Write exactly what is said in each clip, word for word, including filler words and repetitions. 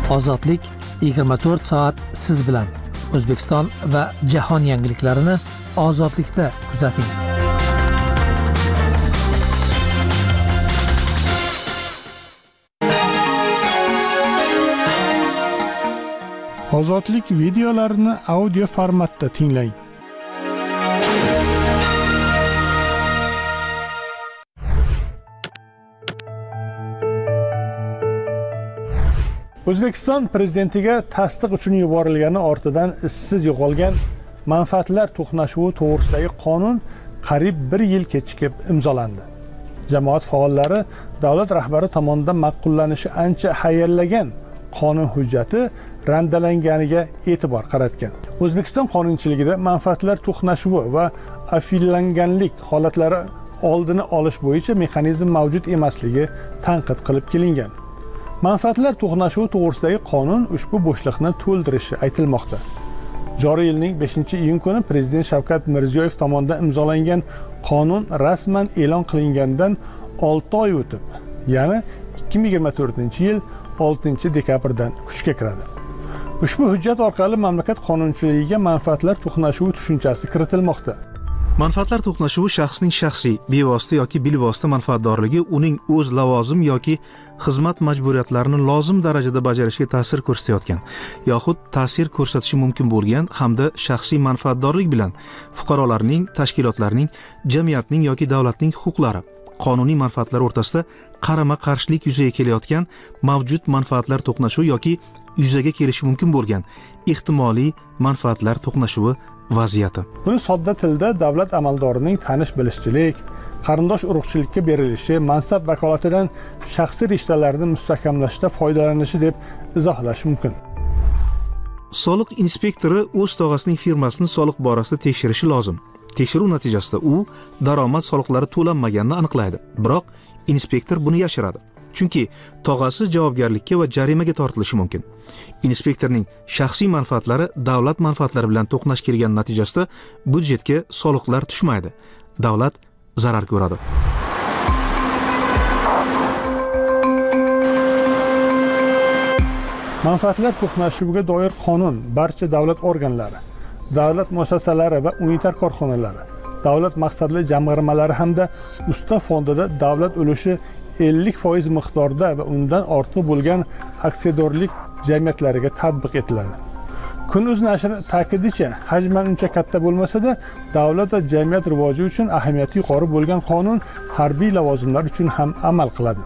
Ozodlik yigirma to'rt soat siz bilan. O'zbekiston va jahon yangiliklarini ozodlikda kuzating. Ozodlik videolarini audio formatda tinglang. O'zbekiston prezidentiga tasdiq uchun yuborilgani ortidan izsiz yo'qolgan manfaatlar to'qnashuvi to'g'risidagi qonun qariyb bir yil kechikib imzolandi. Jamoat faollari davlat rahbari tomonidan ma'qullanishi ancha hayallagan qonun hujjati randalanganiga e'tibor qaratgan. O'zbekiston qonunchiligida manfaatlar to'qnashuvi va afillanganlik holatlari oldini olish bo'yicha mexanizm mavjud emasligi tanqid qilib kelingan. Manfaatlar to'qnashuvi to'g'risidagi qonun ushbu bo'shliqni to'ldirishi aytilmoqda. Joriy yilning beshinchi iyun kuni Prezident Shavkat Mirziyoyev tomonidan imzolangan qonun rasman e'lon qilingandan olti oy o'tib, ya'ni ikki ming yigirma to'rtinchi yil oltinchi dekabrdan kuchga kiradi. Ushbu hujjat orqali mamlakat qonunchiligiga manfaatlar to'qnashuvi tushunchasi kiritilmoqda. Manfaatlar to'qnashuvi shaxsning shaxsiy, bevosita yoki bilvosita manfaatdorligi uning o'z lavozim yoki xizmat majburiyatlarini lozim darajada bajarishiga ta'sir ko'rsatayotgan yoxud ta'sir ko'rsatishi mumkin bo'lgan hamda shaxsiy manfaatdorlik bilan fuqarolarning, tashkilotlarning, jamiyatning yoki davlatning huquqlari, qonuniy manfaatlari o'rtasida qarama-qarshilik yuzaga kelayotgan mavjud manfaatlar to'qnashuvi yoki yuzaga kelishi mumkin bo'lgan ehtimoliy manfaatlar to'qnashuvi vaziyati. Buni sodda tilda davlat amaldorining tanish-bilishchilik, qarindosh urug'chilikka berilishi, mansab vakolatidan shaxsiy rishtalarni mustahkamlashda foydalanishi deb izohlash mumkin. Soliq inspektori o'z tog'asining firmasini soliq borasida tekshirishi lozim. Tekshiruv natijasida u daromad soliqlari to'lanmaganini aniqlaydi. Biroq inspektor buni yashiradi. Chunki tog'asi javobgarlikka va jarimaga tortilishi mumkin. Inspektorning shaxsiy manfaatlari davlat manfaatlari bilan to'qnash kelgan natijasida budjetga soliqlar tushmaydi. Davlat zarar ko'radi. Manfaatlar to'qnashuviga doir qonun barcha davlat organlari, davlat muassasalari va unitar korxonalari, davlat maqsadli jamg'armalari hamda usta fondida davlat ulushi ellik foiz miqdorda va undan ortiq bo'lgan aksiyadorlik jamiyatlariga tatbiq etiladi. Kun.uz nashri ta'kidicha, hajman uncha katta bo'lmasa-da, davlat va jamiyat rivoji uchun ahamiyati yuqori bo'lgan qonun harbiy lavozimlar uchun ham amal qiladi.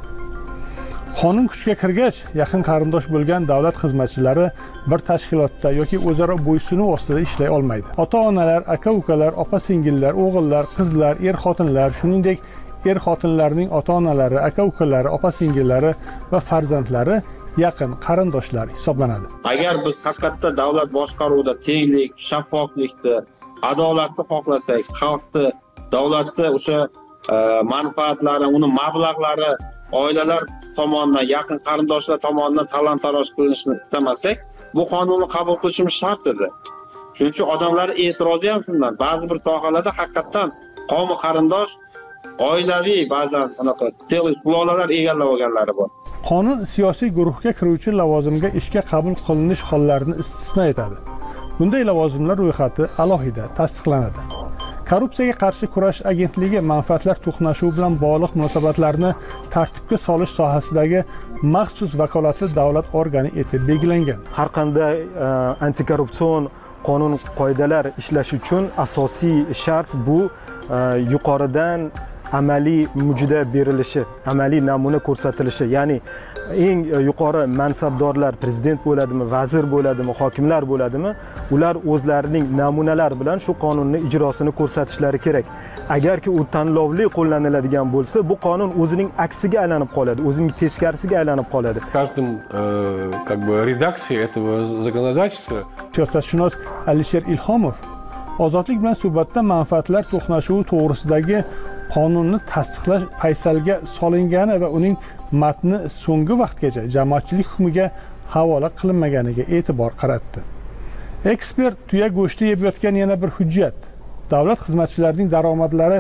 Qonun kuchga kirgach, yaqin qarindosh bo'lgan davlat xizmatchilari bir tashkilotda yoki o'zaro bo'ysunuv ostida ishlay olmaydi. Ota-onalar, aka-ukalar, opa-singillar, o'g'illar, qizlar, er-xotinlar, shuningdek er-xotinlarning ota-onalari, aka-ukalari, opa-singillari va farzandlari yaqin qarindoshlar hisoblanadi. Agar biz haqiqatda davlat boshqaruvida tenglik, shaffoflikni, adolatni xohlasak, xalqni, davlatni o'sha e, manfaatlari, uni mablag'lari oilalar tomonidan, yaqin qarindoshlar tomonidan talon-taroj qilinishini istamasak, bu qonunni qabul qilishimiz shart edi. Shuning uchun odamlar e'tirozi ham shundan. Ba'zi bir sohalarda haqiqatdan qavmi qarindosh oilaviy ba'zan anaqa self loyihalar egallab olganlari bor. Qonun siyosiy guruhga kiruvchi lavozimga ishga qabul qilinish hollarini istisno etadi. Bunday lavozimlar ro'yxati alohida tasdiqlanadi. Korrupsiyaga qarshi kurash agentligi manfaatlar to'qnashuvi bilan bog'liq munosabatlarni tartibga solish sohasidagi maxsus vakolatli davlat organi etib belgilangan. Har qanday antikorrupsion qonun qoidalar ishlash uchun asosiy shart bu yuqoridan amaliy mujda berilishi, amaliy namuna ko'rsatilishi, ya'ni eng yuqori mansabdorlar prezident bo'ladimi, vazir bo'ladimi, hokimlar bo'ladimi, ular o'zlarining namunalar bilan shu qonunning ijrosini ko'rsatishlari kerak. Agarki u tanlovli qo'llaniladigan bo'lsa, bu qonun o'zining aksiga aylanib qoladi, o'zining teskarisiga aylanib qoladi. В каждом как бы редакции этого законодательства siyosatshunos Alisher Ilhomov Ozodlik bilan suhbatda manfaatlar to'qnashuvi to'g'risidagi qonunni tasdiqlash paysalga solingani va uning matni so'nggi vaqtgacha jamoatchilik hukmiga havola qilinmaganiga e'tibor qaratdi. Ekspert tuya go'shti yeb yotgan yana bir hujjat. Davlat xizmatchilarining daromadlari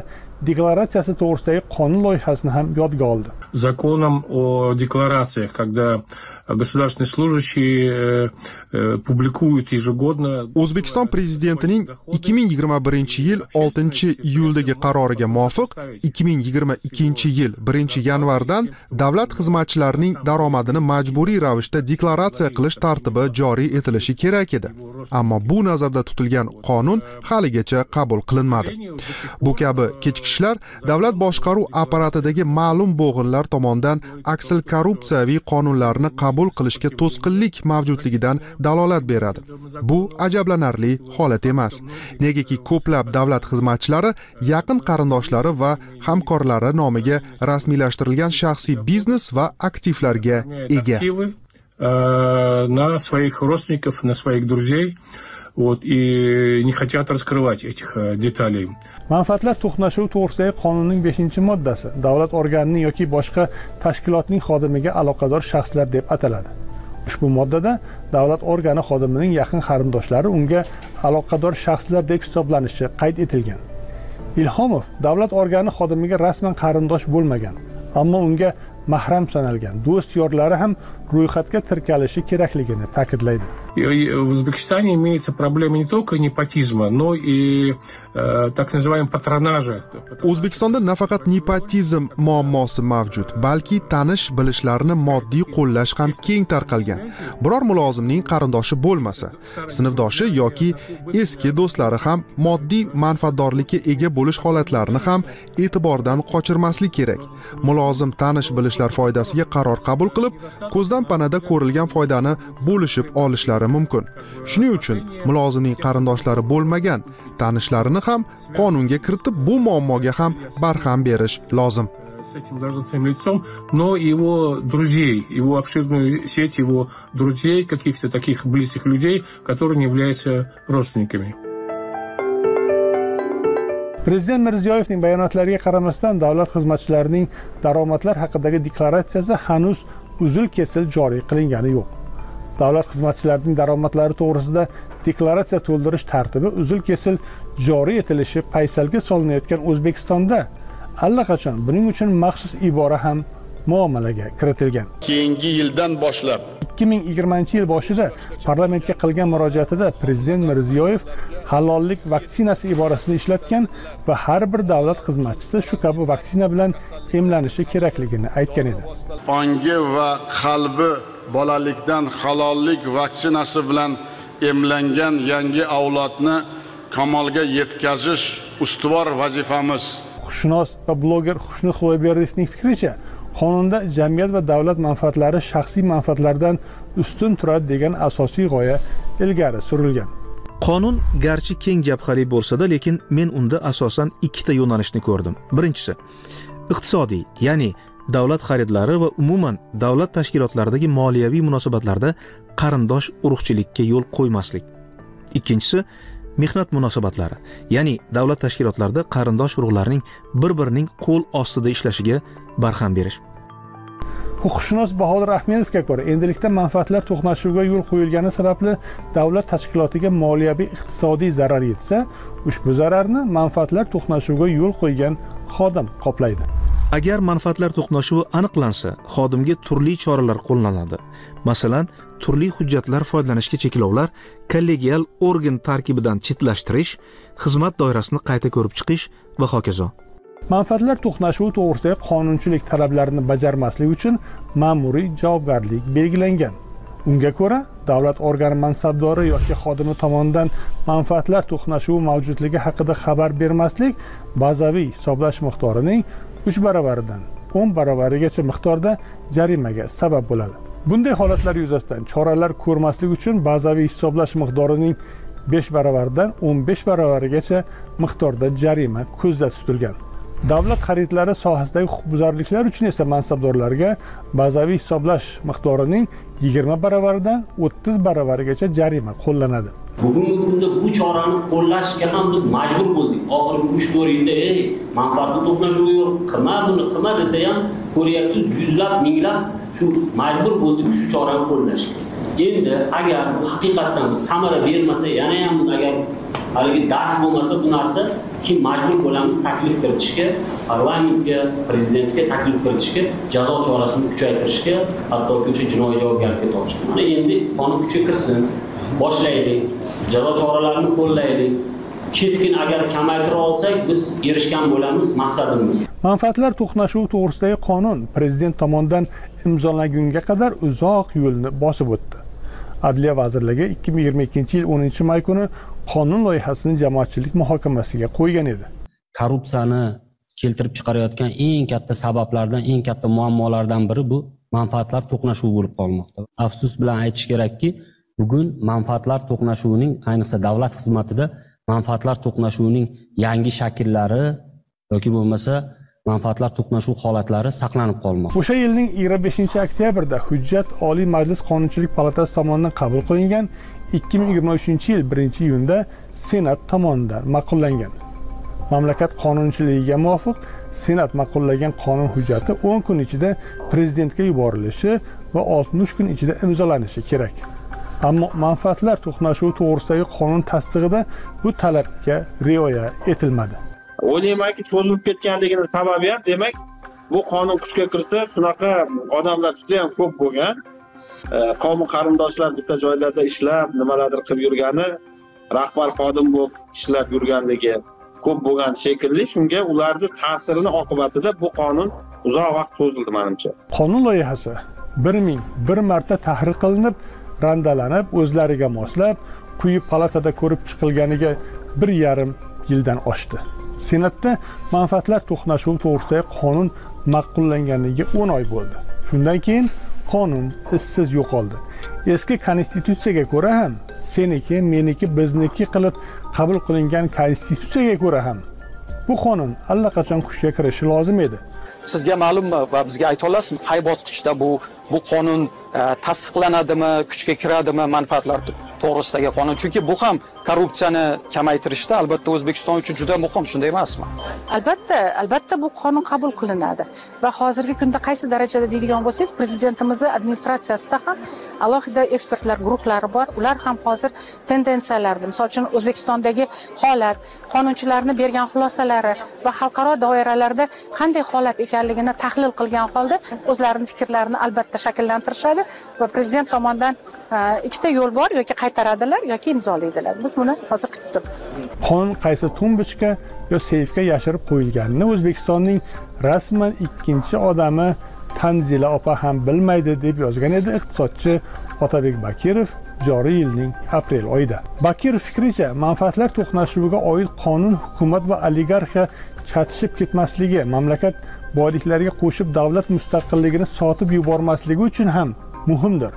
deklaratsiyasi to'g'risidagi qonun loyihasini ham yodga oldi. Законом о декларациях, когда государственные служащие publikуют ежегодно. O'zbekiston prezidentining ikki ming yigirma birinchi yil oltinchi iyuldagi qaroriga muvofiq ikki ming yigirma ikkinchi yil birinchi yanvardan davlat xizmatchilarining daromadini majburiy ravishda deklaratsiya qilish tartibi joriy etilishi kerak edi. Ammo bu nazarda tutilgan qonun haligacha qabul qilinmadi. Bu kabi kechikishlar davlat boshqaruv apparatidagi ma'lum bo'g'inlar tomonidan aksil korrupsiyaviy qonunlarni qabul qilishga to'sqinlik mavjudligidan dalolat beradi. Bu ajablanarli holat emas. Negaki ko'plab davlat xizmatchilari yaqin qarindoshlari va hamkorlari nomiga rasmiylashtirilgan shaxsiy biznes va aktivlarga ega. На своих родственников, на своих друзей, вот, и не хотят раскрывать этих деталей. Manfaatlar to'qnashuvi to'g'risidagi qonunning beshinchi moddasi davlat organining yoki boshqa tashkilotning xodimiga aloqador shaxslar deb ataladi. Ushbu moddada davlat organi xodimining yaqin qarindoshlari unga aloqador shaxslar deb hisoblanishi qayd etilgan. Ilhomov davlat organi xodimiga rasman qarindosh bo'lmagan, ammo unga mahram sanalgan do'st yorlari ham ro'yxatga tirkalishi kerakligini ta'kidlaydi. В Узбекистане имеется проблема не только непотизма, но и э, так называемого патронажа. O'zbekistonda nafaqat nepotizm muammosi mavjud, balki tanish bilishlarni moddiy qo'llash ham keng tarqalgan. Biror mulozimning qarindoshi bo'lmasa, sinfdoshi yoki eski do'stlari ham moddiy manfaatdorlikka ega bo'lish holatlarini ham e'tibordan qochirmaslik kerak. Mulozim tanish bilishlar foydasiga qaror qabul qilib, ko'zdan panada ko'rilgan foydani bo'lishib olishlari mumkin. Shuning uchun mulozimning qarindoshlari bo'lmagan tanishlarini ham qonunga kiritib, bu muammoga ham barham berish lozim. С этим должностным лицом, но его друзей, его обширную сеть его друзей, каких-то таких близких людей, которые не являются родственниками. Prezident Mirziyoyevning bayonotlariga qaramasdan davlat xizmatchilarining daromadlar haqidagi deklaratsiyasi hanuz uzil-kesil joriy qilingani yo'q. Davlat xizmatchilarining daromadlari to'g'risida deklaratsiya to'ldirish tartibi uzil-kesil joriy etilishi paysalga solinayotgan O'zbekistonda allaqachon buning uchun maxsus ibora ham muomalaga kiritilgan. Keyingi yildan boshlab ikki ming yigirmanchi yil boshida parlamentga qilgan murojaatida Prezident Mirziyoyev halollik vaksinasi iborasini ishlatgan va har bir davlat xizmatchisi shu kabi vaksina bilan emlanishi kerakligini aytgan edi. Ongi va qalbi bolalikdan halollik vaksinasi bilan emlangan yangi avlodni kamolga yetkazish ustuvor vazifamiz. Huquqshunos va bloger Xushnud Xudoyberdiyevning fikricha, qonunda jamiyat va davlat manfaatlari shaxsiy manfaatlardan ustun turadi degan asosiy g'oya ilgari surilgan. Qonun garchi keng jabhali bo'lsa-da, lekin men unda asosan ikkita yo'nalishni ko'rdim. Birinchisi, iqtisodiy, ya'ni davlat xaridlari va umuman davlat tashkilotlaridagi moliyaviy munosabatlarda qarindosh urug'chilikka yo'l qo'ymaslik. Ikkinchisi, mehnat munosabatlari, ya'ni davlat tashkilotlarida qarindosh urug'larning bir-birining qo'l ostida ishlashiga barham berish. Huquqshunos Bahodir Ahmedovga ko'ra, endilikda manfaatlar to'qnashuviga yo'l qo'yilgani sababli davlat tashkilotiga moliyaviy iqtisodiy zarar yetsa, ushbu zararni manfaatlar to'qnashuviga yo'l qo'ygan xodim qoplaydi. Agar manfaatlar to'qnashuvi aniqlansa, xodimga turli choralar qo'llanadi. Masalan, turli hujjatlar foydalanishga cheklovlar, kollegial organ tarkibidan chetlashtirish, xizmat doirasini qayta ko'rib chiqish va hokazo. Manfaatlar to'qnashuvi to'g'risidagi qonunchilik talablarini bajarmaslik uchun ma'muriy javobgarlik belgilangan. Unga ko'ra, davlat organi mansabdori yoki xodimi tomonidan manfaatlar to'qnashuvi mavjudligi haqida xabar bermaslik bazaviy hisoblash miqdorining uch baravaridan o'n baravarigacha miqdorda jarimaga sabab bo'ladi. Bunday holatlar yuzasidan choralar ko'rmaslik uchun bazaviy hisoblash miqdorining besh baravaridan o'n besh baravarigacha miqdorda jarima ko'zda tutilgan. Davlat xaridlari sohasidagi huquqbuzarliklar uchun esa mansabdorlarga bazaviy hisoblash miqdorining yigirma baravaridan o'ttiz baravarigacha jarima qo'llanadi. Bugungi kunda bu chorani qo'llashga ham biz majbur bo'ldik. Oxirgi uch to'rt yilda ey, manfaatli to'qnashuvi yo'q, qilma buni, qilma desa ham ko'ryapsiz, yuzlab, minglab shu majbur bo'ldik shu chorani qo'llashga. Endi agar bu haqiqatan samara bermasa, yana ham biz agar haligi dars bo'lmasa bu narsa keyin majbur bo'lamiz taklif kiritishga, parlamentga, prezidentga taklif kiritishga, jazo chorasini kuchaytirishga, hattoki o'sha jinoiy javobgarlikka tortishga. Mana endi qonun kuchga kirsin, boshlaylik, jazo choralarini qo'llaylik. Keskin agar kamaytira olsak, biz erishgan bo'lamiz maqsadimiz. Manfaatlar to'qnashuvi to'g'risidagi qonun prezident tomonidan imzolangunga qadar uzoq yo'lni bosib o'tdi. Adliya vazirligi ikki ming yigirma ikkinchi yil o'ninchi may kuni qonun loyihasini jamoatchilik muhokamasiga qo'ygan edi. Korrupsiyani keltirib chiqarayotgan eng katta sabablardan, eng katta muammolardan biri bu manfaatlar to'qnashuvi bo'lib qolmoqda. Afsus bilan aytish kerakki, bugun manfaatlar to'qnashuvining, ayniqsa davlat xizmatida manfaatlar to'qnashuvining yangi shakllari yoki bo'lmasa manfaatlar to'qnashuv holatlari saqlanib qolmoqda. O'sha yilning yigirma beshinchi oktyabrda hujjat Oliy Majlis Qonunchilik palatasi tomonidan qabul qilingan, ikki ming yigirma uchinchi yil birinchi iyunda Senat tomonidan ma'qullangan. Mamlakat qonunchiligiga muvofiq Senat ma'qullagan qonun hujjati o'n kun ichida prezidentga yuborilishi va oltmish kun ichida imzolanishi kerak. Ammo manfaatlar to'qnashuvi to'g'risidagi qonun tasdig'ida bu talabga rioya etilmadi. O'ylaymanki, cho'zilib ketganligining sababi ham, demak, bu qonun kuchga kirsa, shunaqa odamlar juda ham ko'p bo'lgan. Qavm qarindoshlar bitta joylarda ishlab, nimalardir qilib yurgani, rahbar xodim bo'lib ishlab yurganligi ko'p bo'lgan shekilli, shunga ularning ta'sirini oqibatida bu qonun uzoq vaqt cho'zildi menimcha. Qonun loyihasi bir ming bir marta tahrir qilinib, randalanib, o'zlariga moslab, quyi palatada ko'rib chiqilganiga bir yarim yildan oshdi. Senatda manfaatlar to'qnashuvi to'g'risidagi qonun ma'qullanganiga o'n oy bo'ldi. Shundan keyin qonun izsiz yo'qoldi. Eski konstitutsiyaga ko'ra ham, seniki, meniki, bizniki qilib qabul qilingan konstitutsiyaga ko'ra ham bu qonun allaqachon kuchga kirishi lozim edi. Sizga ma'lummi va bizga ayta olasizmi, qay bosqichda bu bu qonun tasdiqlanadimi, kuchga kiradimi manfaatlar to'g'risidagi qonun? Chunki bu ham korrupsiyani kamaytirishda albatta O'zbekiston uchun juda muhim, shunday emasmi? Albatta, albatta bu qonun qabul qilinadi va hozirgi kunda qaysi darajada deydigan bo'lsangiz, prezidentimizning administratsiyasida ham alohida ekspertlar guruhlari bor. Ular ham hozir tendensiyalarni, misol uchun O'zbekistondagi holat, qonunchilarning bergan xulosalari va xalqaro doiralarda qanday holat ekanligini tahlil qilgan holda o'zlarining fikrlarini albatta shakllantirishadi va prezident tomonidan ikkita yo'l bor, yoki qaytaradilar yoki imzolaydilar. Biz buni hozir kutib turibmiz. Qonun qaysi tumbichka yo seyfga yashirib qo'yilganini O'zbekistonning rasman ikkinchi odami Tanzila opa ham bilmaydi deb yozgan edi iqtisodchi Otabek Bakirov joriy yilning aprel oyida. Bakirov fikricha, manfaatlar to'qnashuviga oid qonun hukumat va oligarxiya chatishib ketmasligi, mamlakat boyliklariga qo'shib davlat mustaqilligini sotib yubormasligi uchun ham muhimdir.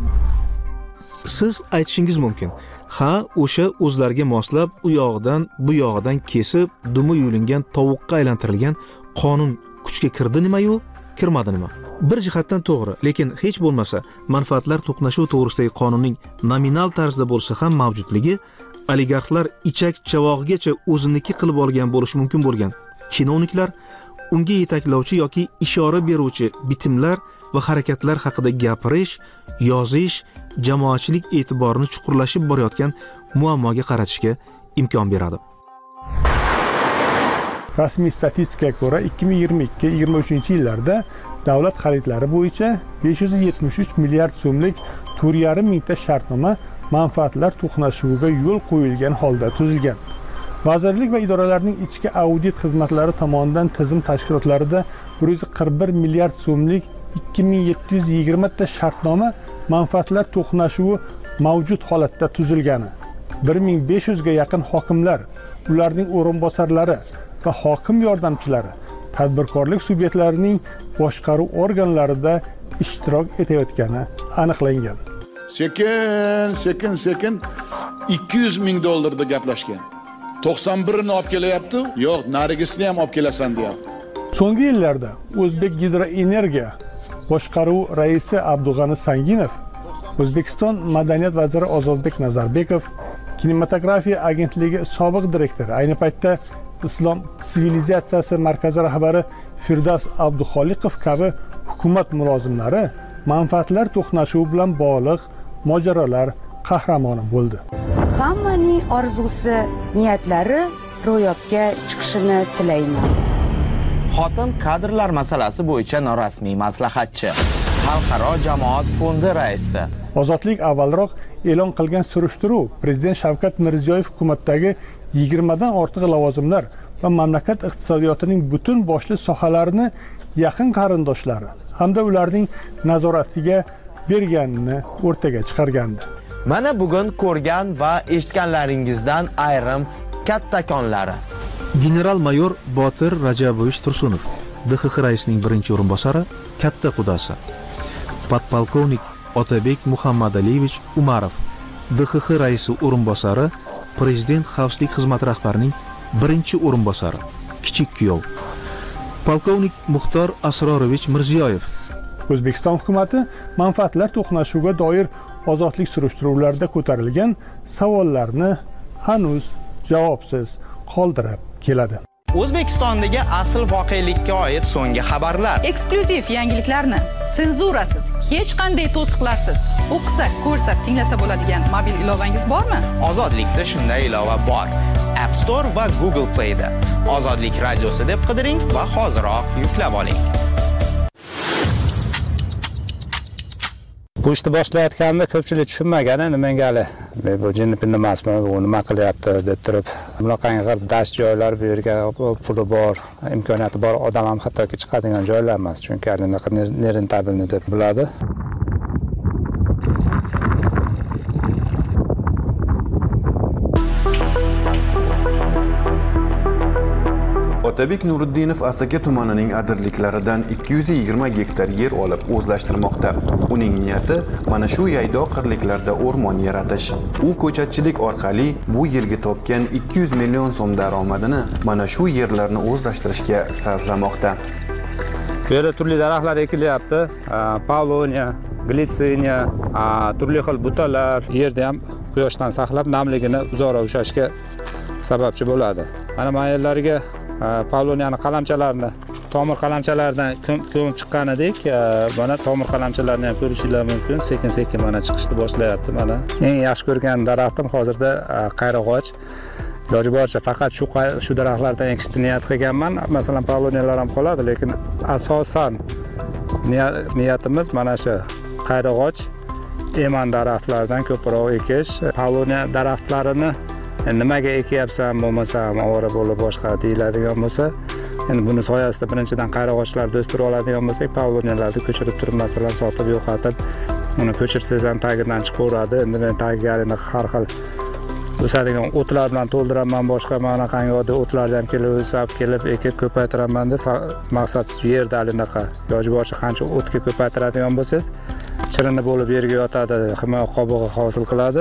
Siz aytishingiz mumkin, ha, o'sha o'zlariga moslab u yog'idan bu yog'idan kesib, dumi yulingan tovuqqa aylantirilgan qonun kuchga kirdi nima-yu, kirmadi nima? Bir jihatdan to'g'ri, lekin hech bo'lmasa manfaatlar to'qnashuvi to'g'risidagi qonunning nominal tarzda bo'lsa ham mavjudligi oligarxlar ichak-chavog'igacha o'ziniki qilib olgan bo'lishi mumkin bo'lgan chinovniklar unga yetaklovchi yoki ishora beruvchi bitimlar va harakatlar haqida gapirish, yozish, jamoatchilik e'tiborini chuqurlashib borayotgan muammoga qaratishga imkon beradi. Rasmiy statistikaga ko'ra ikki ming yigirma ikki yigirma uchinchi yillarda davlat xaridlari bo'yicha besh yuz yetmish uch milliard so'mlik to'rt yarim mingta shartnoma manfaatlar to'qnashuviga yo'l qo'yilgan holda tuzilgan. Vazirlik va idoralarning ichki audit xizmatlari tomonidan tizim tashkilotlarida bir yuz qirq bir milliard so'mlik ikki ming yetti yuz yigirma ta shartnoma manfaatlar to'qnashuvi mavjud holatda tuzilgani, bir ming besh yuz ga yaqin hokimlar, ularning o'rinbosarlari va hokim yordamchilari tadbirkorlik subyektlarining boshqaruv organlarida ishtirok etayotgani aniqlangan. Sekin, sekin, sekin ikki yuz ming dollarda gaplashgan. to'qson birini olib kelyapti, yo'q, narigisini ham olib kelasan deyapti. So'nggi yillarda O'zbek Gidroenergiya boshqaruv raisi Abdug'ani Sanginov, O'zbekiston madaniyat vaziri Ozodbek Nazarbekov, kinematografiya agentligi sobiq direktori, ayni paytda Islom sivilizatsiyasi markazi rahbari Firdavs Abduxoliqov kabi hukumat mulozimlari manfaatlar to'qnashuvi bilan bog'liq mojarolar qahramoni bo'ldi. Hammaning orzusi, niyatlari ro'yobga chiqishini tilayman. Xotin kadrlar masalasi bo'yicha norasmiy maslahatchi, Xalqaro jamoat fondi raisi. Ozodlik avvalroq e'lon qilgan surishtiruv Prezident Shavkat Mirziyoyev hukumatdagi yigirma dan ortiq lavozimlar va mamlakat iqtisodiyotining butun boshli sohalarini yaqin qarindoshlari hamda ularning nazoratiga berganini o'rtaga chiqargandi. Mana bugun ko'rgan va eshitganlaringizdan ayrim kattakonlari. General-mayor Botir Rajabovich Tursunov, D X X raisining birinchi o'rinbosari, katta qudasi. Podpolkovnik Otabek Muhammadaliyevich Umarov, D X X raisi o'rinbosari, Prezident xavfsizlik xizmati rahbarining birinchi o'rinbosari, kichik kuyov. Polkovnik Muxtor Asrorovich Mirziyoyev. O'zbekiston hukumatı manfaatlar to'qnashuviga doir ozodlik surishtiruvlarida ko'tarilgan savollarni hanuz javobsiz qoldirib keladi. O'zbekistondagi asl voqelikka oid so'nggi xabarlar. Eksklyuziv yangiliklarni senzurasiz, hech qanday to'siqlarsiz o'qisak, ko'rsak, tinglasa bo'ladigan mobil ilovangiz bormi? Ozodlikda shunday ilova bor. App Store va Google Play da. Ozodlik radiosi deb qidiring va hoziroq yuklab oling. Bu ishni boshlayotganda ko'pchilik tushunmagan, endi menga hali bu jinni-pinni emasmi, u nima qilyapti deb turib, bunaqangi qilib dast joylar bu yerga puli bor, imkoniyati bor odam ham hattoki chiqadigan joylar emas, chunki anaqa nerentabilni deb biladi. Otabek Nuriddinov Asaka tumanining adirliklaridan ikki yuz yigirma gektar yer olib o'zlashtirmoqda. Uning niyati mana shu yaydoq qirliklarda o'rmon yaratish. U ko'chatchilik orqali bu yilgi topgan ikki yuz million so'm daromadini mana shu yerlarni o'zlashtirishga sarflamoqda. Bu yerda turli daraxtlar ekilyapti. Pavloniya, glitsiniya, turli xil butalar. Yerda ham quyoshdan saqlab namligini uzoqroq ushlashga sababchi bo'ladi. Mana bu yerlarga Pavloniyani qalamchalarini, tomir qalamchalaridan ko'mib chiqqan edik. Mana tomir qalamchalarini ham ko'rishingiz mumkin. Sekin-sekin mana chiqishni boshlayapti. Mana eng yaxshi ko'rgan daraxtim hozirda qayrag'och. Iloji boricha faqat shu shu daraxtlardan ekishni niyat qilganman. Masalan, pavloniyalar ham qoladi, lekin asosan niyatimiz mana shu qayrag'och, eman daraxtlaridan ko'proq ekish. Pavloniya daraxtlarini nimaga ekyapsan, bo'lmasam ovora bo'lib boshqa deyiladigan bo'lsa, endi buni soyasida birinchidan qayrag'ochlarni o'stirib oladigan bo'lsak, pavloniyalarni ko'chirib turib, masalan, sotib yo'qotib, uni ko'chirsangiz ham tagidan chiqaveradi. Endi men tagiga har xil o'sadigan o'tlar bilan to'ldiraman, boshqa mana qanday oddiy o'tlarni ham kelib o'sab, kelib ekib ko'paytiraman deb, maqsad yerda anaqa iloji boricha qancha o'tga ko'paytiradigan bo'lsangiz, chirini bo'lib yerga yotadi, himoya qobig'i hosil qiladi.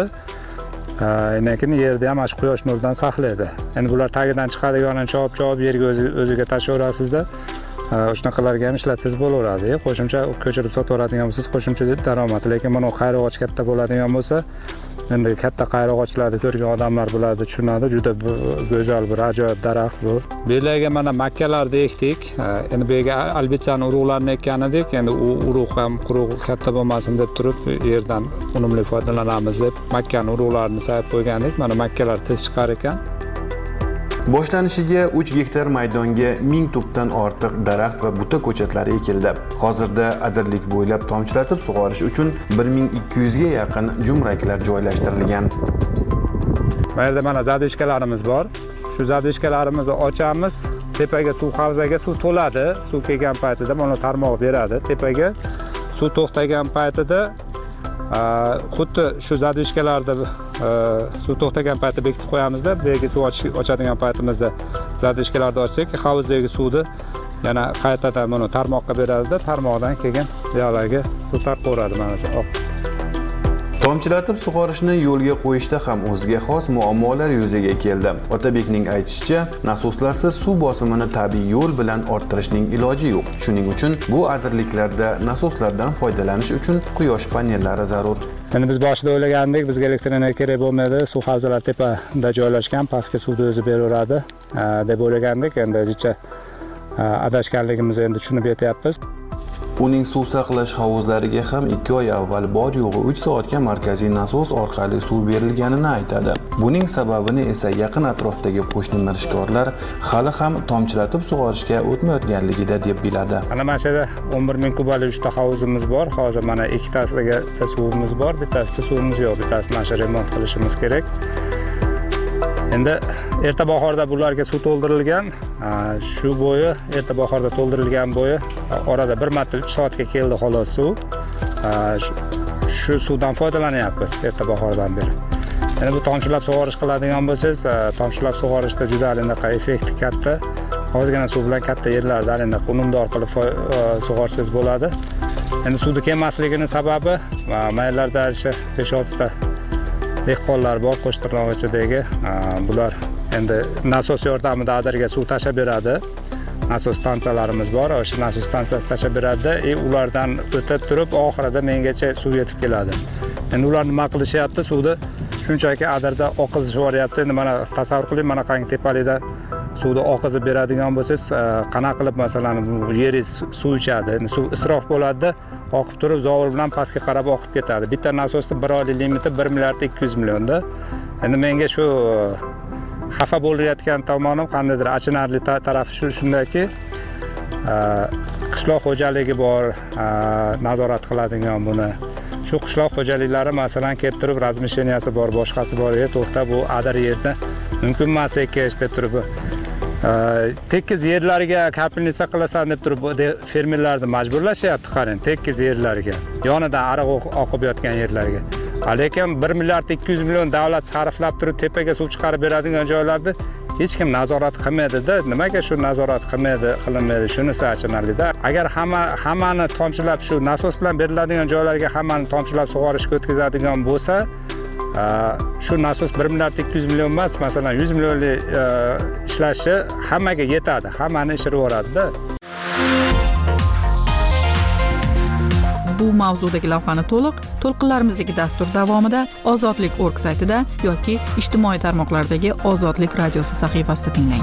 Lekin yerda ham ash quyosh nuridan saqlaydi. Endi bular tagidan chiqadiganini chop-chop yerga o'ziga tashlayverasizda, shunaqalarga ham ishlatsangiz bo'laveradi. Qo'shimcha ko'chirib sotaveradigan bo'lsangiz, qo'shimcha daromad. Lekin mana qayrag'och katta bo'ladigan bo'lsa, endi katta qayrag'ochlarni ko'rgan odamlar biladi, tushunadi. Juda go'zal bir ajoyib daraxt bu. Bu yerga mana makkalarni ekdik. Endi bu yerga albitsani urug'larini ekkan edik. Endi u urug' ham quruq katta bo'lmasin deb turib, yerdan unumli foydalanamiz deb makkani urug'larini sayib qo'ygandik. Mana makkalar tez chiqar ekan. Boshlanishiga uch gektar maydonga ming tubdan ortiq daraxt va buta ko'chatlari ekildi. Hozirda adirlik bo'ylab tomchilatib sug'orish uchun bir ming ikki yuz ga yaqin jumraklar joylashtirilgan. Bu yerda mana zadishkalarimiz bor. Shu zadishkalarimizni ochamiz. Tepaga suv havzaga suv to'ladi. Suv kelgan paytida mana tarmoq beradi. Tepaga suv to'xtagan paytida xuddi shu zadishkalarda suv to'xtagan paytda bekitib qo'yamizda, bu yerga suv ochadigan paytimizda zadishkalarni ochsak, hovuzdagi suvni yana qaytadan buni tarmoqqa beradida, tarmoqdan keyin buyoqlarga suv tarqaveradi mana shu. Tomchilatib sug'orishni yo'lga qo'yishda ham o'ziga xos muammolar yuzaga keldi. Otabekning aytishicha, nasoslarsiz suv bosimini tabiiy yo'l bilan orttirishning iloji yo'q. Shuning uchun bu adirliklarda nasoslardan foydalanish uchun quyosh panellari zarur. Endi biz boshida o'ylagandik, bizga elektr energiya kerak bo'lmaydi, suv havzalari tepada joylashgan, pastga suvni o'zi beraveradi deb o'ylagandik. Endi jicha adashganligimizni endi tushunib yetyapmiz. Uning suv saqlash hovuzlariga ham ikki oy avval bor yo'g'i uch soatga markaziy nasos orqali suv berilganini aytadi. Buning sababini esa yaqin atrofdagi qo'shni mirishkorlar hali ham tomchilatib sug'orishga o'tmayotganligida deb biladi. Mana mana shu yerda o'n bir ming kubali uchta hovuzimiz bor. Hozir mana ikkitasiga suvimiz bor, bittasida suvimiz yo'q. Bittasini mana shu remont qilishimiz kerak. Endi erta bahorda bularga suv to'ldirilgan. Shu bo'yi erta bahorda to'ldirilgan bo'yi orada bir marta uch soatga keldi xolos suv. Shu suvdan foydalanyapmiz erta bahordan beri. Endi bu tomchilab sug'orish qiladigan bo'lsangiz, tomchilab sug'orishda juda anaqa effekti katta. Ozgina suv bilan katta yerlarda anaqa unumdor qilib sug'orsangiz bo'ladi. Endi suvni kelmasligining sababi maylarda besh olti ta dehqonlar bor Qo'shtirnoq ichidagi. Bular endi nasos yordamida adirga suv tashab beradi. Nasos stansiyalarimiz bor. O'sha nasos stansiyasi tashab beradi. E ulardan o'tib turib oxirida mengacha suv yetib keladi. Endi ular nima qilishyapti? Suvni shunchaki adirda oqizib yuboryapti. Endi mana tasavvur qiling, mana qangi tepalikda suvni oqizib beradigan bo'lsangiz, qanaqa qilib masalan yeringiz suv ichadi. Endi suv isrof bo'ladi, oqib turib zovur bilan pastga qarab oqib ketadi. Bitta nasosda bir oylik limiti bir milliard ikki yuz millionda. Endi menga shu xafa bo'layotgan tomonim qandaydir achinarli tarafi shu shundaki, qishloq xo'jaligi bor, nazorat qiladigan buni. Shu qishloq xo'jaliklari masalan kelib turib razmisheniyasi bor, boshqasi bor, yer to'xta bu adar yerda mumkin emas ekan deb turib tekis yerlariga kapelnitsa qilasan deb turib fermerlarni majburlashyapti. Qarang, tekis yerlariga, yonidan ariq oqib yotgan yerlarga. Lekin bir milliard ikki yuz million davlat sarflab turib tepaga suv chiqarib beradigan joylarda hech kim nazorat qilmaydi-da. Nimaga shu nazorat qilmaydi, qilinmaydi? Shunisi achinarli-da. Agar hamma hammani tomchilab shu nasos bilan beriladigan joylarga hammani tomchilab sug'orishga o'tkazadigan bo'lsa, shu nasos bir milliard ikki yuz million emas, masalan yuz millionlik ishlashi hammaga yetadi, hammani ishirib yuboradi-da. Bu mavzudagi lavhani to'liq to'lqinlarimizdagi dastur davomida ozodlik nokta org saytida yoki ijtimoiy tarmoqlardagi Ozodlik radiosi sahifasida tinglang.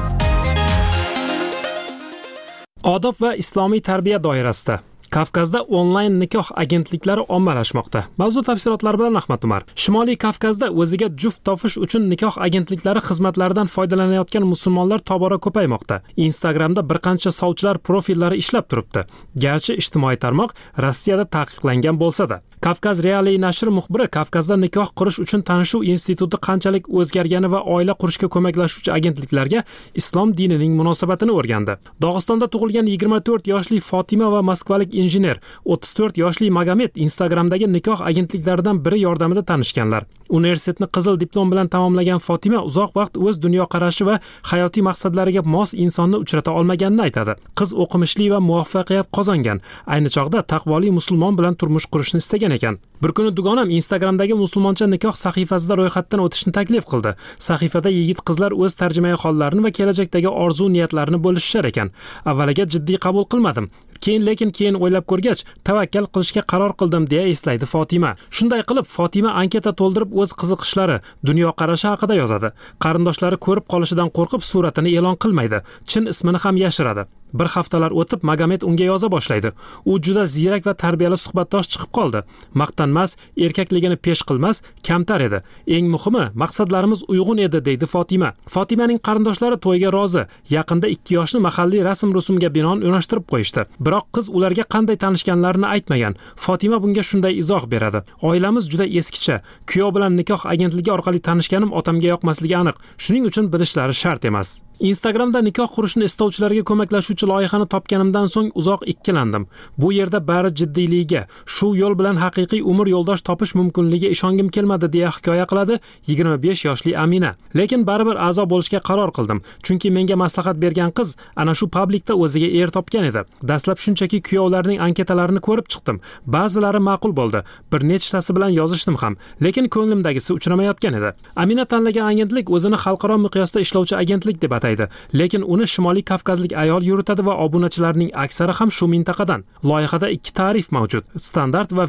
Odob va islomiy tarbiya doirasida Kavkazda onlayn nikoh agentliklari ommalashmoqda. Mavzu tafsilotlari bilan Ahmad Umar. Shimoliy Kavkazda o'ziga juft topish uchun nikoh agentliklari xizmatlaridan foydalanayotgan musulmonlar tobora ko'paymoqda. Instagramda bir qancha sovchilar profillari ishlab turibdi. Garchi ijtimoiy tarmoq Rossiyada taqiqlangan bo'lsa-da. Kavkaz Realiy nashri muxbiri Kavkazda nikoh qurish uchun tanishuv instituti qanchalik o'zgargani va oila qurishga ko'maklashuvchi agentliklarga islom dinining munosabatini o'rgandi. Dog'istonda tug'ilgan yigirma to'rt yoshli Fotima va moskvalik injener o'ttiz to'rt yoshli Magomed Instagramdagi nikoh agentliklaridan biri yordamida tanishganlar. Universitetni qizil diplom bilan tamomlagan Fotima uzoq vaqt o'z dunyoqarashi va hayotiy maqsadlariga mos insonni uchrata olmaganini aytadi. Qiz o'qimishli va muvaffaqiyat qozongan. Ayni chog'da taqvoli musulmon bilan turmush qurishni istagan ekan. Bir kuni dugonam Instagramdagi musulmoncha nikoh sahifasida ro'yxatdan o'tishni taklif qildi. Sahifada yigit qizlar o'z tarjimai hollarini va kelajakdagi orzu niyatlarini bo'lishar ekan. Avvaliga jiddiy qabul qilmadim. Keyin lekin keyin o'ylab ko'rgach, tavakkal qilishga qaror qildim deya eslaydi Fotima. Shunday qilib Fotima anketa to'ldirib o'z qiziqishlari, dunyoqarashi haqida yozadi. Qarindoshlari ko'rib qolishidan qo'rqib suratini e'lon qilmaydi. Chin ismini ham yashiradi. Bir haftalar o'tib Magomed unga yoza boshlaydi. U juda ziyrak va tarbiyali suhbatdosh chiqib qoldi. Maqtanmas, erkakligini pesh qilmas, kamtar edi. Eng muhimi, maqsadlarimiz uyg'un edi, deydi Fotima. Fotimaning qarindoshlari to'yga rozi. Yaqinda ikki yoshni mahalliy rasm-rusumga binoan o'nashtirib qo'yishdi. Biroq qiz ularga qanday tanishganlarini aytmagan. Fotima bunga shunday izoh beradi. Oilamiz juda eskicha. Kuyov bilan nikoh agentligi orqali tanishganim otamga yoqmasligi aniq. Shuning uchun bilishlari shart emas. Instagramda nikoh qurishni istovchilarga ko'maklashuvchi loyihani topganimdan so'ng uzoq ikkilandim. Bu yerda bari jiddiyligiga, shu yo'l bilan haqiqiy umr yo'ldosh topish mumkinligiga ishongim kelmadi deya hikoya qiladi yigirma besh yoshli Amina. Lekin baribir a'zo bo'lishga qaror qildim. Chunki menga maslahat bergan qiz ana shu publikda o'ziga er topgan edi. Dastlab shunchaki kuyovlarning anketalarini ko'rib chiqdim. Ba'zilari ma'qul bo'ldi. Bir nechtasi bilan yozishdim ham, lekin ko'nglimdagisi uchramayotgan edi. Amina tanlagan agentlik o'zini xalqaro miqyosda ishlovchi agentlik deb ataydi. Lekin uni Shimoliy Kavkazlik ayol yuritadi va obunachilarning aksari ham shu mintaqadan. Loyihada ikki ta'rif mavjud: standart va V I P.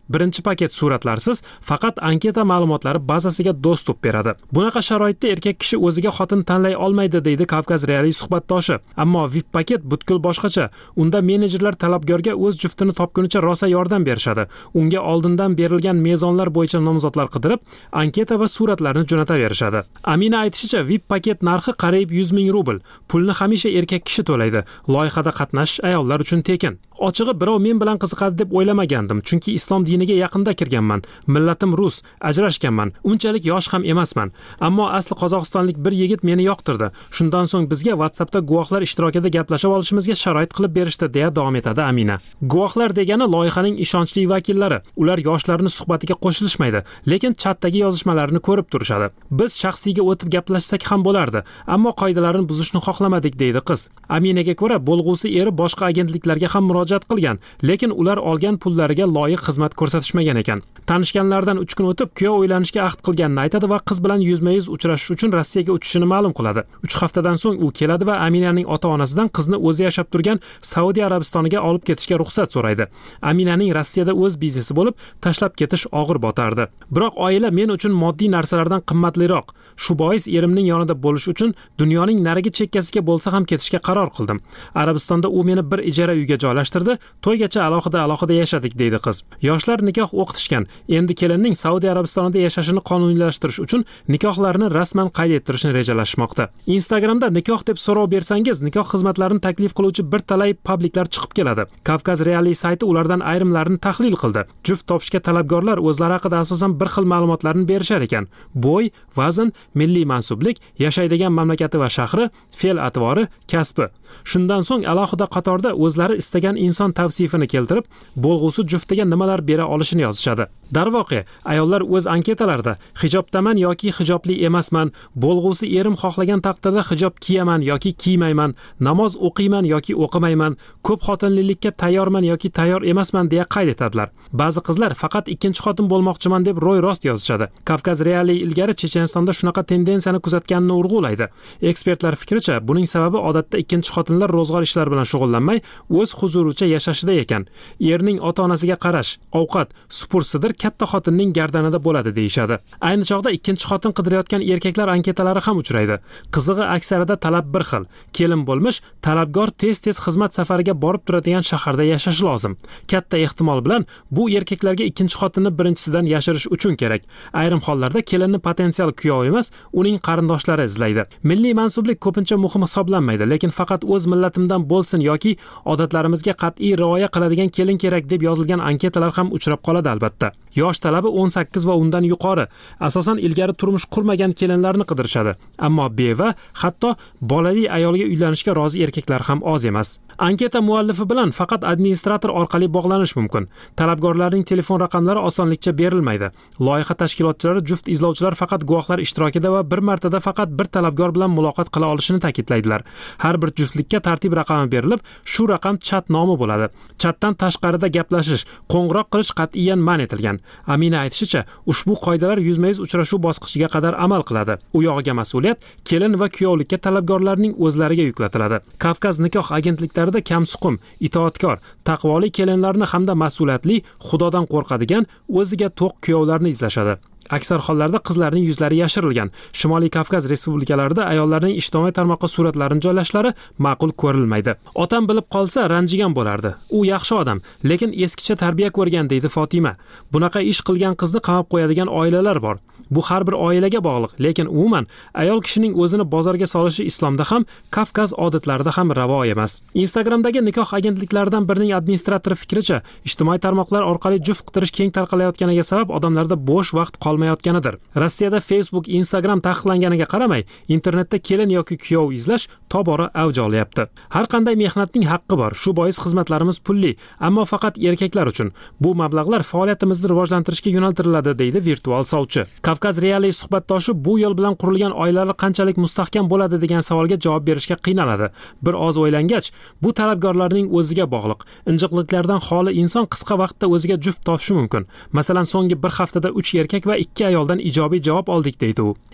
birinchi paket suratlarsiz faqat anketa ma'lumotlari bazasiga dostуп beradi. Bunaqa sharoitda erkak kishi o'ziga xotin tanlay olmaydi deydi Kavkaz Realiy suhbatdoshi. Ammo V I P paket butkul boshqacha. Unda menejerlar talabgorga o'z juftini topgunicha rosa yordam berishadi. Unga oldindan berilgan mezonlar bo'yicha nomzodlar qidirib, anketa va suratlarni jo'nataverishadi. Amina aytishicha, V I P paket narxi qariyb yuz ming rubl. Pulni hamisha erkak kishi to'laydi. Loyihada qatnashish ayollar uchun tekin. Ochig'i birov men bilan qiziqadi deb o'ylamagandim, chunki islom diniga yaqinda kirganman. Millatim rus, ajrashganman. Unchalik yosh ham emasman. Ammo asli qozog'istonlik bir yigit meni yoqtirdi. Shundan so'ng bizga WhatsAppda guvohlar ishtirokida gaplashib olishimizga sharoit qilib berishdi, deya davom etadi Amina. Guvohlar degani loyihaning ishonchli vakillari. Ular yoshlarni suhbatiga qo'shilishmaydi, lekin chatdagi yozishmalarini ko'rib turishadi. Biz shaxsiyga o'tib gaplashsak ham bo'lardi, ammo qoidalarni buzishni xohlamadik, deydi qiz. Aminaga ko'ra, bo'lg'usi eri boshqa agentliklarga ham murojaat qilgan, lekin ular olgan pullariga loyiq xizmat ko'rsatishmagan ekan. Tanishganlardan uch kun o'tib kuyov uylanishga ahd qilganini aytadi va qiz bilan yuzma-yuz uchrashish uchun Rossiyaga uchishini ma'lum qiladi. uch haftadan so'ng u keladi va Aminaning ota-onasidan qizni o'zi yashab turgan Saudiya Arabistoniga olib ketishga ruxsat so'raydi. Aminaning Rossiyada o'z biznesi bo'lib, tashlab ketish og'ir botardi. Biroq oila men uchun moddiy narsalardan qimmatliroq. Shu bois erimning yonida bo'lish uchun dunyoning narigi chekkasiga bo'lsa ham ketishga qaror qildim. Arabistonda u meni bir ijara uyga joylashtirdi, to'ygacha alohida-alohida yashadik, deydi qiz. Yoshlar nikoh o'qitishgan. Endi kelinning Saudiya Arabistonida yashashini qonuniylashtirish uchun nikohlarni rasman qayd ettirishni rejalashmoqda. Instagramda nikoh deb so'rov bersangiz, nikoh xizmatlarini taklif qiluvchi bir talay publiklar chiqib keladi. Kavkaz Realiy sayti ulardan ayrimlarini tahlil qildi. Juft topishga talabgorlar o'zlari haqida asosan bir xil ma'lumotlarni berishar ekan. Bo'y, vazn, milliy mansublik, yashaydigan mamlakati va shahri, fe'l atvori, kasbi. Shundan so'ng alohida qatorda o'zlari istagan inson tavsifini keltirib, bo'lg'usi juftiga nimalar bera olishini yozishadi. Darvoqe, ayollar o'z anketalarida hijobdaman yoki hijobli emasman, bo'lg'usi erim xohlagan taqdirda hijob kiyaman yoki kiymayman, namoz o'qiyman yoki o'qimayman, ko'p xotinlilikka tayyorman yoki tayyor emasman deya qayd etadilar. Ba'zi qizlar faqat ikkinchi xotin bo'lmoqchiman deb ro'y-rost yozishadi. Kavkaz Realiy ilgari Chechenistonda shunaqa tendensiyani kuzatganini urg'ulaydi. Ekspertlar fikricha, buning sababi odatda ikkinchi xotinlar ro'zg'or ishlari bilan shug'ullanmay, o'z huzuricha yashashida ekan. Erning ota-onasiga qarash, ovqat, supur-sidir katta xotinning gardanida bo'ladi deyishadi. Ayni chog'da ikkinchi xotin qidirayotgan erkaklar anketalari ham uchraydi. Qizig'i aksarida talab bir xil. Kelin bo'lmish, talabgor tez-tez xizmat safariga borib turadigan shaharda yashashi lozim. Katta ehtimol bilan bu erkaklarga ikkinchi xotinni birinchisidan yashirish uchun kerak. Ayrim hollarda kelinni potensial kuyov emas, uning qarindoshlari izlaydi. Milliy mansublik ko'pincha muhim hisoblanmaydi, lekin faqat o'z millatimdan bo'lsin yoki odatlarimizga qat'iy rioya qiladigan kelin kerak deb yozilgan anketalar ham uchrab qoladi albatta. Yosh talabi o'n sakkiz va undan yuqori. Asosan ilgari turmush qurmagan kelinlarni qidirishadi. Ammo beva, hatto bolali ayolga uylanishga rozi erkaklar ham oz emas. Anketa muallifi bilan faqat administrator orqali bog'lanish mumkin. Talabgorlarning telefon raqamlari osonlikcha berilmaydi. Loyiha tashkilotchilari juft izlovchilar faqat guvohlar ishtirokida va bir martada faqat bir talabgor bilan muloqot qila olishini ta'kidlaydilar. Har bir juftlikka tartib raqami berilib, shu raqam chat nomi bo'ladi. Chatdan tashqarida gaplashish, qo'ng'iroq qilish qat'iyan man etilgan. Amina aytishicha, ushbu qoidalar yuzma-yuz uchrashuv bosqichiga qadar amal qiladi. U yog'iga mas'uliyat kelin va kuyovlikka talabgorlarning o'zlariga yuklatiladi. Kavkaz nikoh agentliklarida kamsuqum, itoatkor, taqvoli kelinlarni hamda mas'uliyatli, Xudodan qo'rqadigan, o'ziga to'q kuyovlarni izlashadi. Aksar hollarda qizlarning yuzlari yashirilgan. Shimoliy Kavkaz respublikalarida ayollarning ijtimoiy tarmoqqa suratlarini joylashlari ma'qul ko'rilmaydi. Otam bilib qolsa ranjigan bo'lardi. U yaxshi odam, lekin eskicha tarbiya ko'rgan, deydi Fatima. Bunaqa ish qilgan qizni qamab qo'yadigan oilalar bor. Bu har bir oilaga bog'liq, lekin umuman ayol kishining o'zini bozorga solishi islomda ham, Kavkaz odatlarida ham ravo emas. Instagramdagi nikoh agentliklaridan birining administratori fikricha, ijtimoiy tarmoqlar orqali juft qidirish keng tarqalayotganiga sabab odamlarda bo'sh vaqt qolmayotganidir. Rossiyada Facebook, Instagram taqiqlanganiga qaramay, internetda kelin yoki kuyov izlash tobora avj olyapti. Har qanday mehnatning haqqi bor. Shu bois xizmatlarimiz pulli, ammo faqat erkaklar uchun. Bu mablag'lar faoliyatimizni rivojlantirishga yo'naltiriladi, deydi virtual sovchi. Kavkaz Realiy suhbatdoshi bu yo'l bilan qurilgan oilalar qanchalik mustahkam bo'ladi degan savolga javob berishga qiynaladi. Bir oz o'ylangach, bu talabgorlarning o'ziga bog'liq. Injiqliklardan xoli inson qisqa vaqtda o'ziga juft topishi mumkin. Masalan, so'nggi bir haftada uch erkak va ikki ayoldan ijobiy javob oldik, deydi u.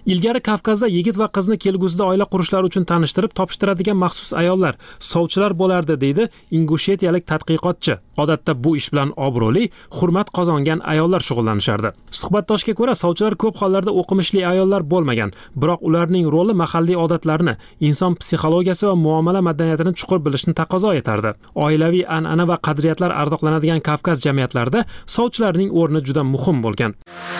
Ilgari Kavkazda yigit va qizni kelgusida oila qurishlari uchun tanishtirib topishtiradigan maxsus ayollar, sovchilar bo'lardi, deydi ingushetiyalik tadqiqotchi. Odatda bu ish bilan obro'li, hurmat qozongan ayollar shug'ullanishardi. Suhbatdoshga ko'ra, sovchilar ko'p hollarda o'qimishli ayollar bo'lmagan, biroq ularning roli mahalliy odatlarni, inson psixologiyasi va muomala madaniyatini chuqur bilishni taqozo etardi. Oilaviy an'ana va qadriyatlar ardoqlanadigan Kavkaz jamiyatlarida sovchilarning o'rni juda muhim bo'lgan.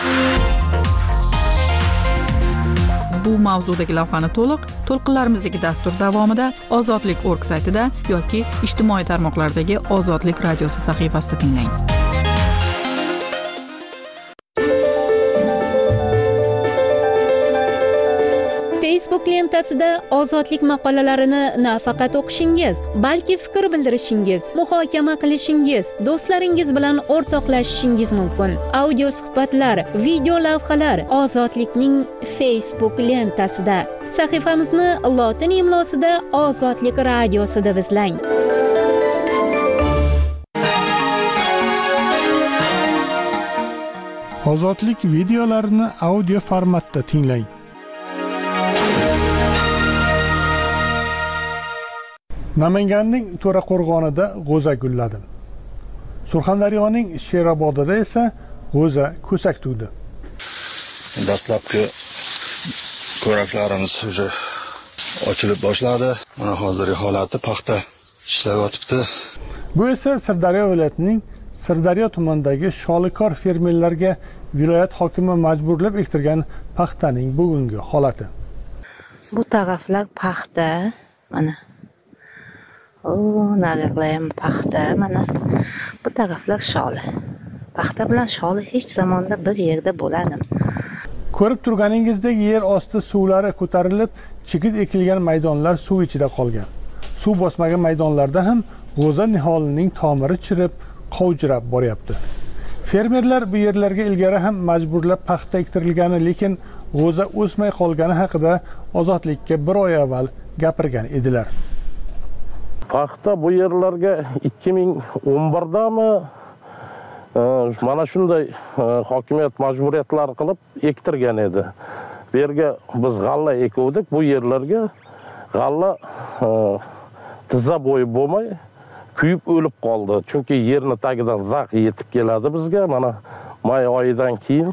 Bu mavzudagi lavhani to'liq to'lqinlarimizdagi dastur davomida Ozodlik nokta org saytida yoki ijtimoiy tarmoqlardagi Ozodlik radiosi sahifasida tinglang. Facebook lentasida ozodlik maqolalarini nafaqat o'qishingiz, balki fikr bildirishingiz, muhokama qilishingiz, do'stlaringiz bilan o'rtoqlashishingiz mumkin. Audio suhbatlar, video lavhalar Ozodlikning Facebook lentasida. Sahifamizni lotin imlosida Ozodlik radiosi deb izlang. Ozodlik videolarini audio formatda tinglang. Namanganning To'raqo'rg'onida g'o'za gulladi. Surxondaryoning Sherobodida esa g'o'za ko'sak tugdi. Dastlabki ko'raklarimiz уже ochilib boshladi. Mana hozirgi holati paxta ishlayotibdi. Bu esa Sirdaryo viloyatining Sirdaryo tumanidagi sholikor fermerlarga viloyat hokimi majburlab ektirgan paxtaning bugungi holati. Bu taraflar paxta, mana O, narig'layam paxta, mana bu taraflar sholi. Paxta bilan sholi hech zamonda bir yerda bo'ladi. Ko'rib turganingizdek yer osti suvlari ko'tarilib, chigit ekilgan maydonlar suv ichida qolgan. Suv bosmagan maydonlarda ham g'o'za niholining tomiri chirib, qovjirab boryapti. Fermerlar bu yerlarga ilgari ham majburlab paxta ektirilgani, lekin g'o'za o'smay qolgani haqida Ozodlikka bir oy avval gapirgan edilar. Paxta bu yerlarga ikki ming o'n birdami mana shunday hokimiyat majburiyatlar qilib ektirgan edi. Bu yerga biz g'alla ekuvdik, bu yerlarga g'alla tizza bo'yi bo'lmay kuyib o'lib qoldi. Chunki yerni tagidan zax yetib keladi bizga. Mana may oyidan keyin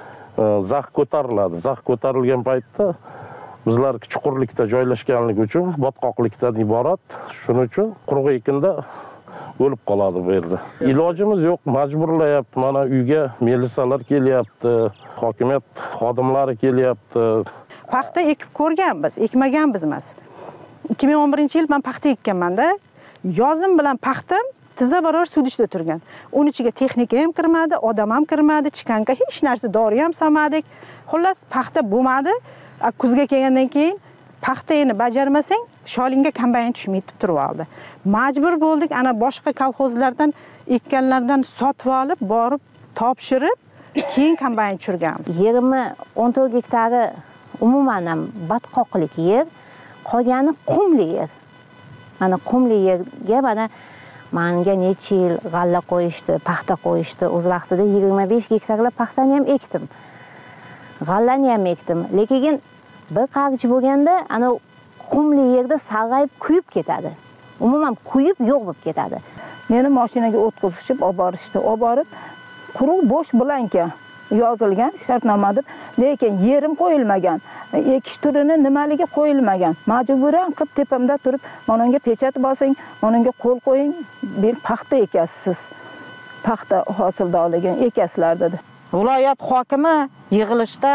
zax ko'tariladi. Zax ko'tarilgan paytda bizlar chuqurlikda joylashganligi uchun, botqoqlikdan iborat, shuning uchun quruq ekinda o'lib qoladi bu yerda. Ilojimiz yo'q, majburlayapti. Mana uyga milisalar kelyapti, hokimiyat xodimlari kelyapti. Paxta ekib ko'rganmiz, ekmaganmiz emas. ikki ming o'n birinchi yil men paxta ekkanman-da. Yozim bilan paxtam tizza barobar suv ichida turgan. Uning ichiga texnika ham kirmadi, odam ham kirmadi, chiqanqa hech narsa, dori ham solmadik. Xullas, paxta bo'lmadi. Kuzga kelgandan keyin paxtani bajarmasang, sholingga kombayn tushmaydi turib oldi. Majbur bo'ldik, ana boshqa kolxozlardan ekkanlardan sotib olib, borib topshirib, keyin kombayn tushirganmiz. Yerimi o'n to'rt gektari umuman ham batqoqlik yer, qolgani qumli yer. Mana qumli yerga mana menga necha yil g'alla qo'yishdi, paxta qo'yishdi. O'z vaqtida yigirma besh gektarlab paxtani ham ekdim. G'allani ham ekdim. Lekin bir qarich bo'lganda ana qumli yerda sarg'ayib kuyib ketadi. Umuman kuyib yo'q bo'lib ketadi. Meni mashinaga o't qo'yishib olib borishdi. Olib borib, quruq bo'sh blanka yozilgan shartnomadir, lekin yerim qo'yilmagan. Ekish turini nimaligi qo'yilmagan. Majburan qilib tepamda turib, "Menga pechat bosing, menga qo'l qo'ying, bir paxta ekasiz. Paxta hosildorligini ekasizlar" dedi. Viloyat hokimi yig'ilishda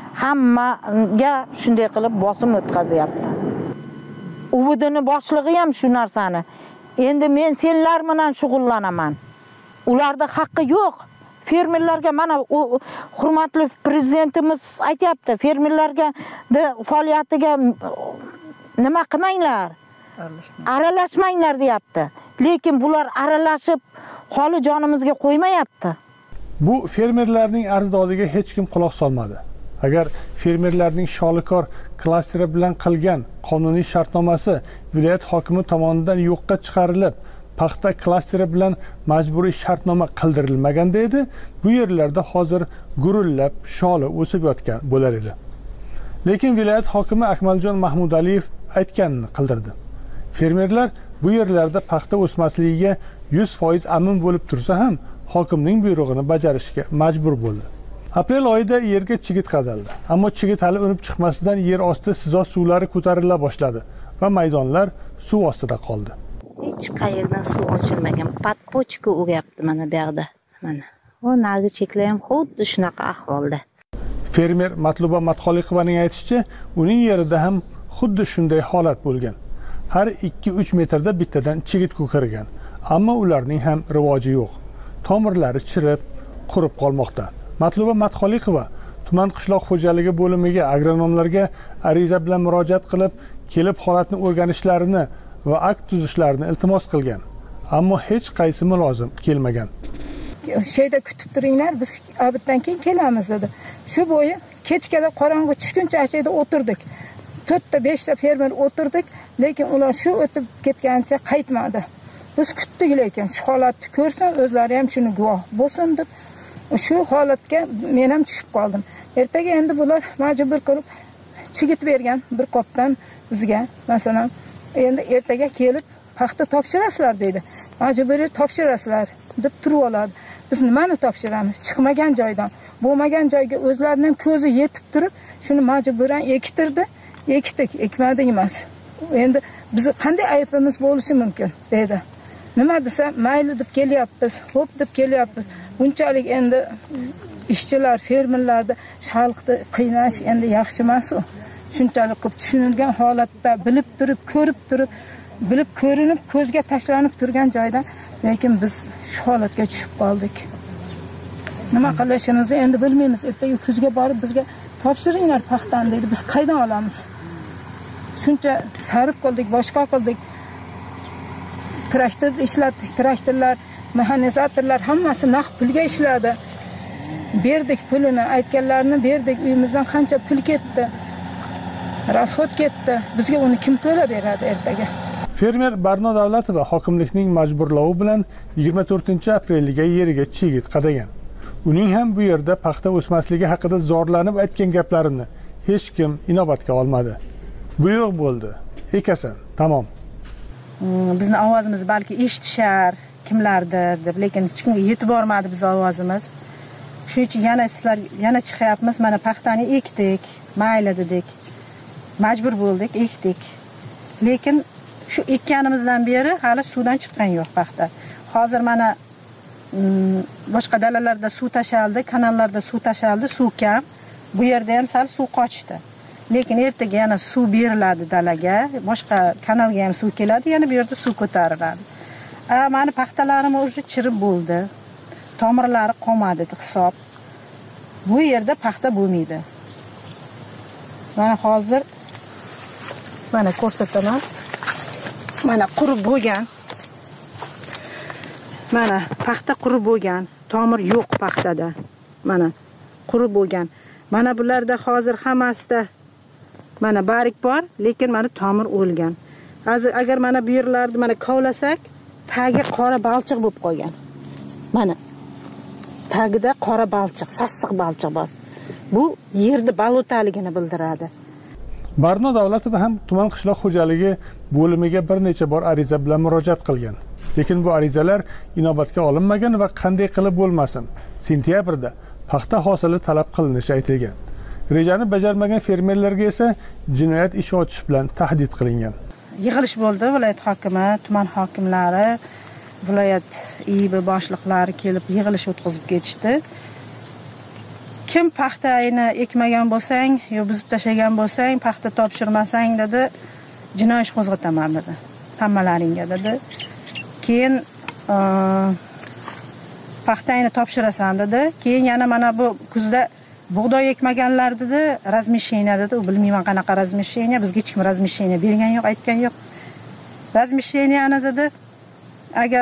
hammaga shunday qilib bosim o'tkazyapti. Uvidining boshlig'i ham shu narsani. Endi men senlar bilan shug'ullanaman. Ularda haqqi yo'q. Fermerlarga mana hurmatli prezidentimiz aytayapti, fermerlarga faoliyatiga nima qilmanglar, aralashmanglar deyapti. Lekin bular aralashib holi jonimizga qo'ymayapti. Bu fermerlarning arzdodiga hech kim quloq solmadi. Agar fermerlarning sholikor klasteri bilan qilgan qonuniy shartnomasi viloyat hokimi tomonidan yo'qqa chiqarilib, paxta klasteri bilan majburiy shartnoma qildirilmaganda edi, bu yerlarda hozir gurullab sholi o'sib yotgan bo'lar edi. Lekin viloyat hokimi Akmaljon Mahmudaliyev aytganini qildirdi. Fermerlar bu yerlarda paxta o'smasligiga yuz foiz amin bo'lib tursa ham hokimning buyrug'ini bajarishga majbur bo'ldi. Aprel oyida yerga chigit qadaldi, ammo chigit hali unib chiqmasidan yer osti sizot suvlari ko'tarila boshladi va maydonlar suv ostida qoldi. Hech qayerdan suv ochilmagan, podpochka o'ryapti mana bu yerda. Mana. O narigi cheklar ham xuddi shunaqa ahvolda. Fermer Matluba Matxoliqovaning aytishicha, uning yerida ham xuddi shunday holat bo'lgan. Har ikki uch metrda bittadan chigit ko'kargan, ammo ularning ham rivoji yo'q. Tomirlari chirib, qurib qolmoqda. Matluba Matxoliqova tuman qishloq xo'jaligi bo'limiga agronomlarga ariza bilan murojaat qilib, kelib holatni o'rganishlarini va akt tuzishlarini iltimos qilgan, ammo hech qaysi mulozim kelmagan. Şeyda kutib turinglar, biz abitdan keyin kelamiz dedi. Shu bo'yi kechgada qorong'i tushguncha ashada o'tirdik. to'rtta beshta fermer o'tirdik, lekin ular shu o'tib ketgancha qaytmadi. Biz kutdik, lekin shu holatni ko'rsin, o'zlari ham shuni guvoh bo'lsin deb shu holatga men ham tushib qoldim. Ertaga endi bular majbur qilib chigit bergan bir qopdan bizga, masalan, endi ertaga kelib paxta topshirasizlar dedi. Majburiy topshirasizlar deb turib oladi. Biz nimani topshiramiz? Chiqmagan joydan, bo'lmagan joyga o'zlarining ko'zi yetib turib, shuni majburan ektirdi. Ekdik, ekmadik emas. Endi biz qanday aybimiz bo'lishi mumkin dedi. Nima desa, mayli deb kelyapmiz, xo'p deb kelyapmiz. Bunchalik endi ishchilar, fermerlarda xalqni qiynash endi yaxshi emas u. Shunchalik ko'p tushunilgan holatda bilib turib, ko'rib turib, bilib ko'rinib, ko'zga tashlanib turgan joyda, lekin biz shu holatga tushib qoldik. Nima qilishimizni endi bilmaymiz. Ertaga kuzga borib bizga topshiringlar paxtani dedi. Biz qaydan olamiz? Shuncha sarf qildik, boshqa qildik. Traktor ishlatdik, traktorlar, mexanizatorlar hammasi naqd pulga ishladi. Berdik pulini, aytganlarini berdik. Uyimizdan qancha pul ketdi? Rasxod ketdi. Bizga uni kim to'lab beradi ertaga? Fermer Barno Davlatova hokimlikning majburlovi bilan yigirma to'rtinchi aprelga yeriga chigit qadagan. Uning ham bu yerda paxta o'smasligi haqida zorlanib aytgan gaplarini hech kim inobatga olmadi. Buyruq bo'ldi. Ekasan, tamom. Bizni ovozimiz balki eshitishar kimlardir deb, lekin hech kimga yetib bormadi biz ovozimiz. Shuning uchun yana sizlar yana chiqyapmiz. Mana paxtani ekdik, mayli dedik. Majbur bo'ldik, ekdik. Lekin shu ekkanimizdan beri hali suvdan chiqqan yo'q paxta. Hozir mana boshqa dalalarda suv tashaldi, kanallarda suv tashaldi, suv kam. Bu yerda ham sal suv qochdi. Lekin ertaga yana suv beriladi dalaga, boshqa kanalga ham suv keladi, yana bu yerda suv ko'tariladi. A, meni paxtalarim o'zi chirib bo'ldi. Tomirlari qolmadi hisob. Bu yerda paxta bo'lmaydi. Mana hozir mana ko'rsataman. Mana qurib bo'lgan. Mana paxta qurib bo'lgan, tomir yo'q paxtada. Mana qurib bo'lgan. Mana bularda hozir hammasida mana barik bor, lekin mana tomir o'lgan. Hozir agar mana bu yerlarni mana kovlasak, tagi qora balchiq bo'lib qolgan. Mana tagida qora balchiq, sassiq balchiq bor. Bu yerni balotaligini bildiradi. Barno Davlatova ham tuman qishloq xo'jaligi bo'limiga bir necha bor ariza bilan murojaat qilgan. Lekin bu arizalar inobatga olinmagan va qanday qilib bo'lmasin, sentyabrda paxta hosili talab qilinishi aytilgan. Rejani bajarmagan fermerlarga esa jinoyat ishi ochish bilan tahdid qilingan. Yig'ilish bo'ldi, viloyat hokimi, tuman hokimlari, viloyat I B boshliqlari kelib yig'ilish o'tkazib ketishdi. Kim paxtayni ekmagan bo'lsang, yo buzib tashlagan bo'lsang, paxta topshirmasang dedi, jinoiy ish qo'zg'ataman dedi. Hammalaringga dedi. Keyin paxtayni topshirasan dedi. Keyin yana mana bu kuzda bug'doy ekmaganlar dedi, razmisheniya dedi. U bilmayman qanaqa razmisheniya, bizga hech kim razmisheniya bergan yo'q, aytgan yo'q. Razmisheniyani dedi, agar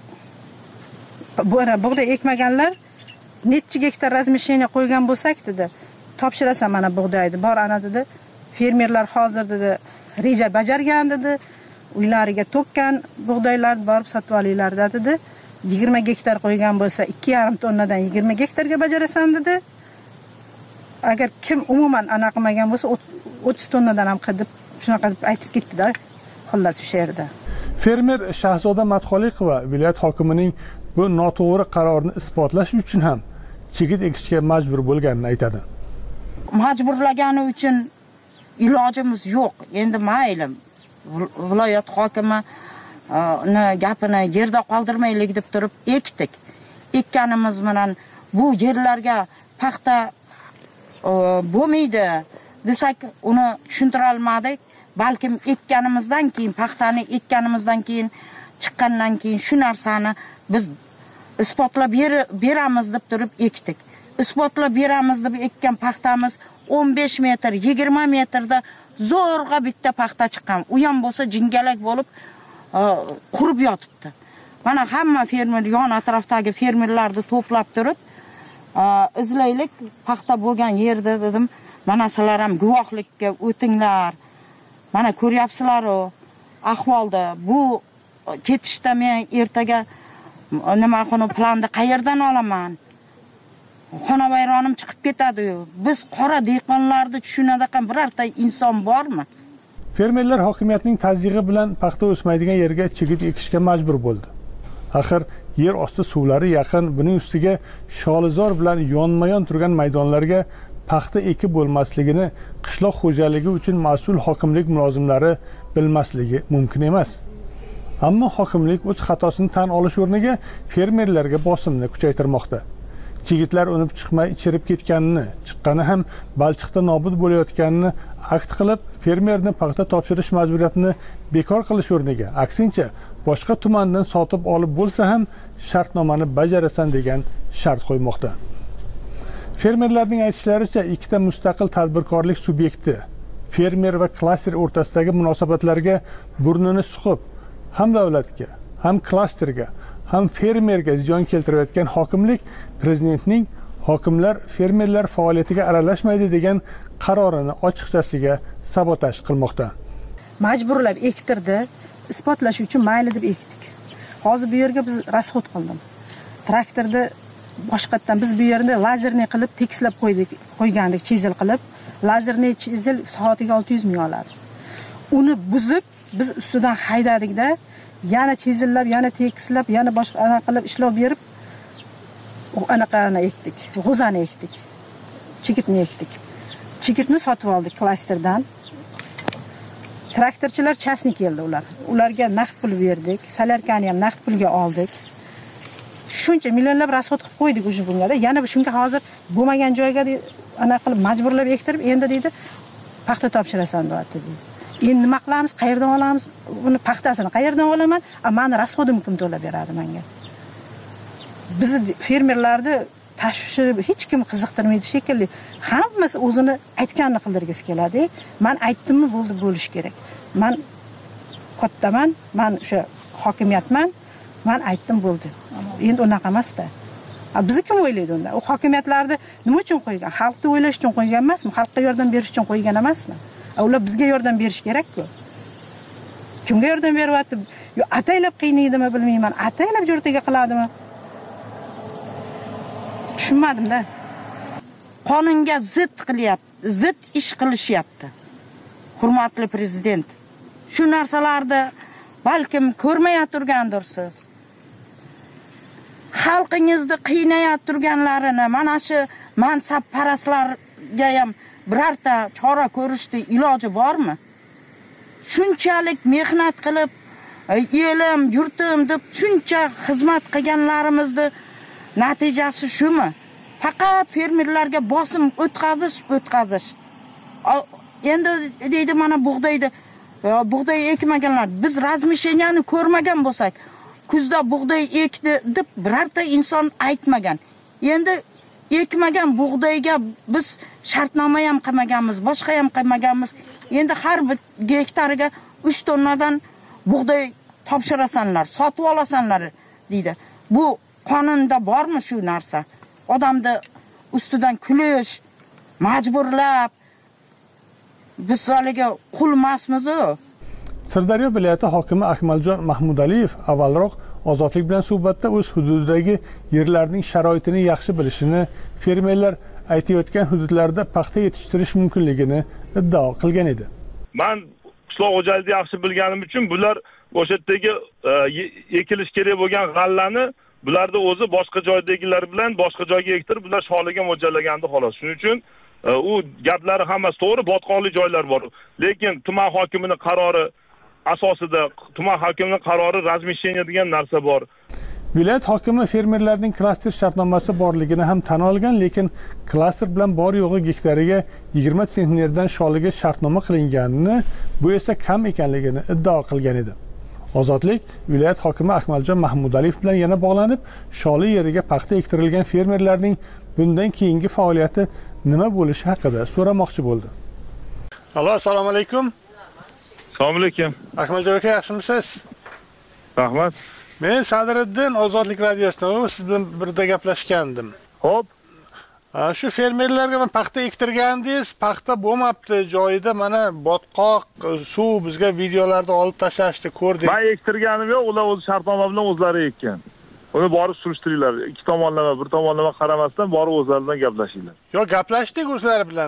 bug'doy ekmaganlar necha gektar razmisheniya qo'ygan bo'lsak dedi, topshirasan mana bug'doyni. Bor ana dedi, fermerlar hozir dedi, reja bajargan dedi. Uylariga to'kkan bug'doylarni borib sotib olinglar dedi. yigirma gektar qo'ygan bo'lsa ikki yarim tonnadan yigirma gektarga bajarasan dedi. agar kim umuman anaqa qilmagan bo'lsa o'ttiz tonnadan ham qilib shunaqa deb aytib ketdi-da. Xullas o'sha yerda. Fermer Shahzoda Madxoliqova viloyat hokimining bu noto'g'ri qarorni isbotlash uchun ham chigit ekishga majbur bo'lganini aytadi. Majburlagani uchun ilojimiz yo'q. Endi mayli viloyat hokimi ni gapini yerda qoldirmaylik deb turib ekdik. Ekkanimiz bilan bu yerlarga paxta bo'lmaydi desak, uni tushuntira olmadik. Balkim ekkanimizdan keyin, paxtani ekkanimizdan keyin, chiqqandan keyin shu narsani biz isbotlab beramiz deb turib ekdik. Isbotlab beramiz deb ekkan paxtamiz o'n besh metr, yigirma metrda zo'rg'a bitta paxta chiqqan. U ham bo'lsa jingalak bo'lib qurib yotibdi. Mana hamma fermer, yon atrofdagi fermerlarni to'plab turib, izlaylik paxta bo'lgan yerda dedim. Mana sizlar ham guvohlikka o'tinglar. Mana ko'ryapsizlar-ku ahvolda. Bu ketishda men ertaga nima xona planni qayerdan olaman? Xonavayronim chiqib ketadi-yu. Biz qora dehqonlarni tushunadigan birorta inson bormi? Fermerlar hokimiyatning tazyiqi bilan paxta o'smaydigan yerga chigit ekishga majbur bo'ldi. Axir yer osti suvlari yaqin, buning ustiga Sholizor bilan yonma-yon turgan maydonlarga paxta ekib bo'lmasligini qishloq xo'jaligi uchun mas'ul hokimlik mulozimlari bilmasligi mumkin emas. Ammo hokimlik o'z xatosini tan olish o'rniga fermerlarga bosimni kuchaytirmoqda. Chigitlar unib chiqmay ichirib ketganini, chiqqani ham balchiqda nobud bo'layotganini akt qilib, fermerni paxta topshirish majburiyatini bekor qilish o'rniga, aksincha, boshqa tumandan sotib olib bo'lsa ham shartnomani bajarasan degan shart qo'ymoqda. Fermerlarning aytishlaricha, ikkita mustaqil tadbirkorlik subyekti fermer va klaster o'rtasidagi munosabatlarga burnini suqib, ham davlatga, ham klasterga, ham fermerga ziyon keltirayotgan hokimlik prezidentning hokimlar fermerlar faoliyatiga aralashmaydi degan qarorini ochiqchasiga sabotaj qilmoqda. Majburlab ektirdi, isbotlash uchun mayli deb ekdik. Hozir bu yerga biz rasxod qildim. Traktorda boshqatdan biz bu yerni lazerni qilib tekslab qo'ydik, qo'ygandik, chizel qilib. Lazerni chizel soatiga olti yuz ming oladi. Uni buzib biz ustidan haydadikda, yana chizillab, yana tekslab, yana boshqa anaqa qilib ishlov berib, anaqani ekdik, g'o'zani ekdik. Chigitni ekdik. Chigitni sotib oldik klasterdan. Traktorchilar chasni keldi ular. Ularga naqd pul berdik, salarkani ham naqd pulga oldik. Shuncha millionlab rasxod qilib qo'ydik o'sha bunga. Yana shunga hozir bo'lmagan joyga ana qilib majburlab ektirib, endi deydi, paxta topshirasan deyapti deydi. Endi nima qilamiz? Qayerdan olamiz? Uni paxtasini qayerdan olaman? A meni rasxodim kim to'lab beradi menga? Bizni fermerlarni tashvishi hech kim qiziqtirmaydi shekilli. Hammasi o'zini aytganini qildirgisi keladi. Men aytdimmi, bo'ldi, bo'lish kerak. Men kattaman, men o'sha hokimiyatman. Men aytdim, bo'ldi. Endi unaqa emas-da. Bizni kim o'ylaydi unda? U hokimiyatlarni nima uchun qo'ygan? Xalqni o'ylash uchun qo'ygan emasmi? Xalqqa yordam berish uchun qo'ygan emasmi? Ular bizga yordam berish kerak-ku. Kimga yordam beryapti? Yo, ataylab qiynaydimi bilmayman. Ataylab jo'rtaga qiladimi? Tushunmadim-da. Qonunga zid qilyapti, zid ish qilishyapti. Hurmatli prezident, shu narsalarni balkim ko'rmay turgandirsiz. Xalqingizni qiynayat turganlarini, mana shu mansabparastlarga ham birorta chora ko'rishni iloji bormi? Shunchalik mehnat qilib, elim, yurtim deb shuncha xizmat qilganlarimizni natijasi shumi? Faqat fermerlarga bosim o'tkazish, o'tkazish. Endi deydi mana bug'doyni, bug'doy ekmaganlar, biz razmisheniyani ko'rmagan bo'lsak, kuzda bug'doy ekdi deb birorta inson aytmagan. Endi ekmagan bug'doyga biz shartnoma ham qilmaganmiz, boshqa ham qilmaganmiz. Endi har bir gektariga uch tonnadan bug'doy topshirasanlar, sotib olasanlar deydi. Bu qonunda bormi shu narsa? Odamni ustidan kulish, majburlab biz haliga qul emasmiz-ku. Sirdaryo viloyati hokimi Akmaljon Mahmudaliyev avvalroq Ozodlik bilan suhbatda o'z hududidagi yerlarning sharoitini yaxshi bilishini, fermerlar aytayotgan hududlarda paxta yetishtirish mumkinligini iddao qilgan edi. Men qishloq xo'jaligida yaxshi bilganim uchun bular o'sha yerdagi ekilish kerak bo'lgan g'allani bularda o'zi boshqa joydagilar bilan boshqa joyga ektirib, bular sholiga mo'ljallagandi xolos. Shuning uchun u gaplari hammasi to'g'ri, botqonli joylar bor. Lekin tuman hokimining qarori asosida tuman hokimining qarori razmisheniya degan narsa bor. Viloyat hokimi fermerlarning klaster shartnomasi borligini ham tan olgan, lekin klaster bilan bor yo'g'i gektariga yigirma sentnerdan sholiga shartnoma qilinganini, bu esa kam ekanligini iddao qilgan edi. Ozodlik viloyat hokimi Akmaljon Mahmudaliyev bilan yana bog'lanib, sholi yeriga paxta ektirilgan fermerlarning bundan keyingi faoliyati nima bo'lishi haqida so'ramoqchi bo'ldi. Allo, assalomu alaykum. Assalomu alaykum. Akmaljon aka, yaxshimisiz? Rahmat. Men Sadiriddin Ozodlik radiosidan siz bilan birga gaplashgandim. Xo'p. Shu fermerlarga men paxta ektirgandingiz, paxta bo'lmabdi, joyida mana botqoq, suv bizga videolarda olib tashlashdi, ko'rdik. Men ektirganim yo'q, ular o'z shartnoma bilan o'zlari ekkan. Uni borib surishtiringlar. Ikki tomonlama, bir tomonlama qaramasdan borib o'zlaridan gaplashinglar. Yo'q, gaplashdik o'zlari bilan.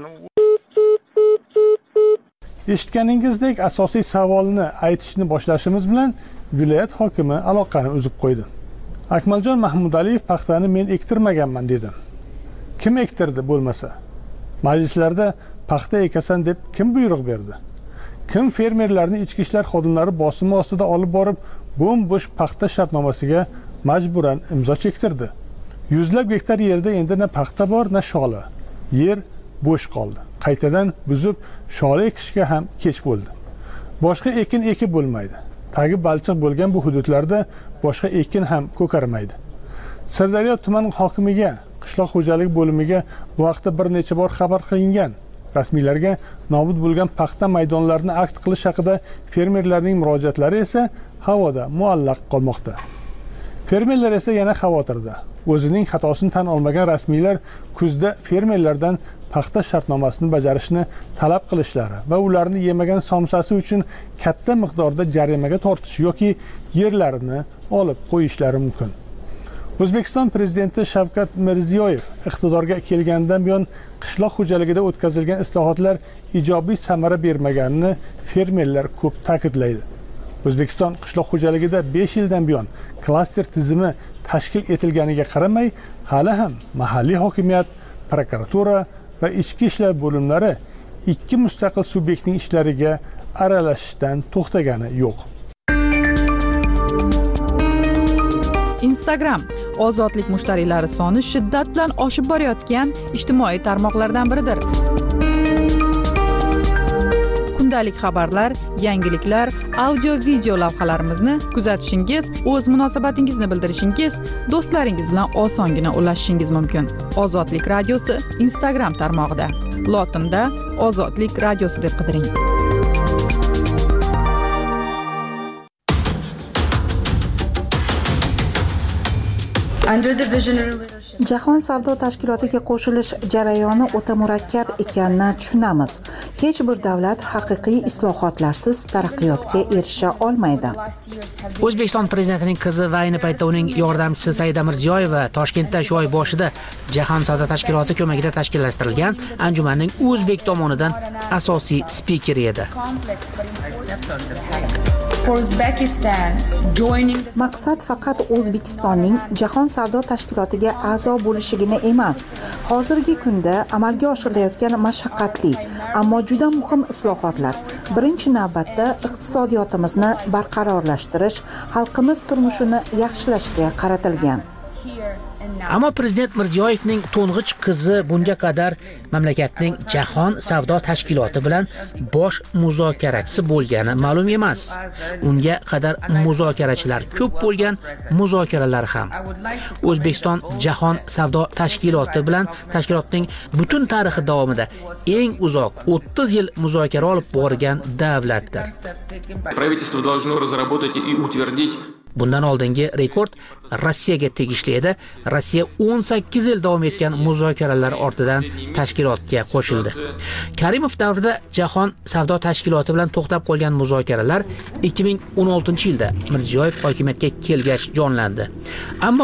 Eshitganingizdek, asosiy savolni aytishni boshlashimiz bilan viloyat hokimi aloqani uzib qo'ydi. Akmaljon Mahmudaliyev paxtani men ektirmaganman dedi. Kim ektirdi bo'lmasa? Majlislarda paxta ekasan deb kim buyruq berdi? Kim fermerlarni ichki ishlar xodimlari bosimi ostida olib borib, bo'm-bo'sh paxta shartnomasiga majburan imzo chektirdi? Yuzlab gektar yerda endi na paxta bor, na sholi. Yer bo'sh qoldi. Qaytadan buzib, sholi ekishga ham kech bo'ldi. Boshqa ekin ekib bo'lmaydi. Tagi balchiq bo'lgan bu hududlarda boshqa ekin ham ko'karmaydi. Sirdaryo tuman hokimiga, qishloq xo'jaligi bo'limiga bu vaqtda bir necha bor xabar qilingan. Rasmiylarga nobud bo'lgan paxta maydonlarini akt qilish haqida fermerlarning murojaatlari esa havoda muallaq qolmoqda. Fermerlar esa yana xavotirda. O'zining xatosini tan olmagan rasmiylar kuzda fermerlardan paxta shartnomasini bajarishni talab qilishlari va ularni yemagan somsasi uchun katta miqdorda jarimaga tortish yoki yerlarini olib qo'yishlari mumkin. O'zbekiston prezidenti Shavkat Mirziyoyev iqtidorga kelgandan buyon qishloq xo'jaligida o'tkazilgan islohotlar ijobiy samara bermaganini fermerlar ko'p ta'kidlaydi. O'zbekiston qishloq xo'jaligida besh yildan buyon klaster tizimi tashkil etilganiga qaramay, hali ham mahalliy hokimiyat, prokuratura va ichki ishlar bo'limlari ikki mustaqil subyektning ishlariga aralashishdan to'xtagani yo'q. Instagram ozodlik mushtariylari soni shiddat bilan oshib borayotgan ijtimoiy tarmoqlardan biridir. Kundalik xabarlar, yangiliklar, audio-video lavhalarimizni kuzatishingiz, o'z munosabatingizni bildirishingiz, do'stlaringiz bilan osongina ulashishingiz mumkin. Ozodlik radiosi Instagram tarmog'ida. Lotinda Ozodlik radiosi deb qidiring. Jahon savdo tashkilotiga qo'shilish jarayoni o'ta murakkab ekanini tushunamiz. Hech bir davlat haqiqiy islohotlarsiz taraqqiyotga erisha olmaydi. O'zbekiston prezidentining qizi va ayni paytda uning yordamchisi Saida Mirziyoyeva Toshkentda shu oy boshida Jahon savdo tashkiloti ko'magida tashkillashtirilgan anjumanning o'zbek tomonidan asosiy spikeri edi. Maqsad faqat O'zbekistonning Jahon savdo tashkilotiga a'zo bo'lishigina emas, hozirgi kunda amalga oshirilayotgan mashaqqatli, ammo juda muhim islohotlar birinchi navbatda iqtisodiyotimizni barqarorlashtirish, xalqimiz turmushini yaxshilashga qaratilgan. Ammo prezident Mirziyoyevning to'ng'ich qizi bunga qadar mamlakatning Jahon savdo tashkiloti bilan bosh muzokarachisi bo'lgani ma'lum emas. Unga qadar muzokarachilar ko'p bo'lgan, muzokaralar ham. O'zbekiston Jahon savdo tashkiloti bilan tashkilotning butun tarixi davomida eng uzoq o'ttiz yil muzokara olib borgan davlatdir. Правительство должно разработать и утвердить Bundan oldingi rekord Rossiyaga tegishli edi. Rossiya o'n sakkiz yil davom etgan muzokaralar ortidan tashkilotga qo'shildi. Karimov davrida Jahon savdo tashkiloti bilan to'xtab qolgan muzokaralar ikki ming o'n oltinchi yilda Mirziyoyev hokimiyatga kelgach jonlandi. Ammo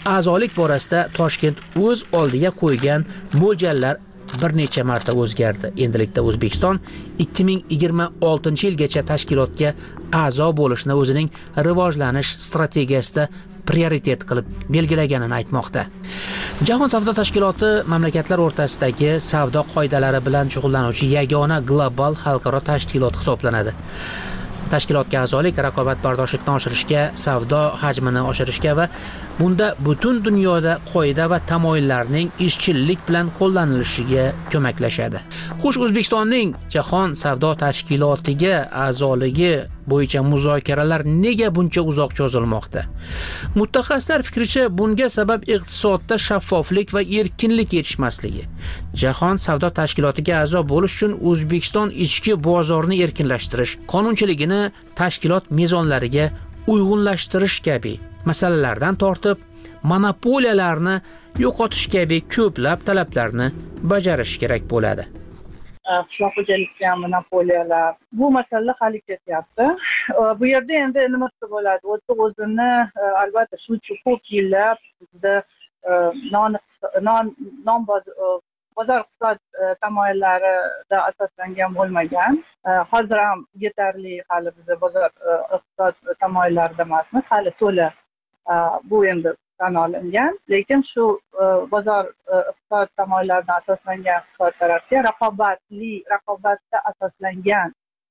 a'zolik borasida Toshkent o'z oldiga qo'ygan mo'ljallar bir necha marta o'zgardi. Endilikda O'zbekiston ikki ming yigirma oltinchi yilgacha tashkilotga a'zo bo'lishni o'zining rivojlanish strategiyasida prioritet qilib belgilaganini aytmoqda. Jahon savdo tashkiloti mamlakatlar o'rtasidagi savdo qoidalari bilan shug'ullanuvchi yagona global xalqaro tashkilot hisoblanadi. Tashkilotga a'zolik raqobatbardoshlikni oshirishga, savdo hajmini oshirishga va bunda butun dunyoda qoida va tamoyillarning izchillik bilan qo'llanilishiga ko'maklashadi. Xo'sh, O'zbekistonning Jahon savdo tashkilotiga a'zoligi bo'yicha muzokaralar nega buncha uzoq cho'zilmoqda? Mutaxassislar fikricha, bunga sabab iqtisodda shaffoflik va erkinlik yetishmasligi. Jahon savdo tashkilotiga a'zo bo'lish uchun O'zbekiston ichki bozorni erkinlashtirish, qonunchiligini tashkilot mezonlariga uyg'unlashtirish kabi masalalardan tortib, monopoliyalarni yo'qotish kabi ko'plab talablarni bajarish kerak bo'ladi. Qishloq xo'jalikka monopoliyalar, bu masalalar hali ketyapti. Bu yerda endi nima bo'ladi? O'zini albatta shu ko'p yillab bizda non non non bozor iqtisod tamoyillarida asoslangan bo'lmagan. Hozir ham yetarli hali bizda bozor iqtisod tamoyillarida emasmiz, hali to'la bu endi tan olingan, lekin shu bozor iqtisod tamoyillaridan asoslangan iqtisod tarafga raqobatli raqobatda asoslangan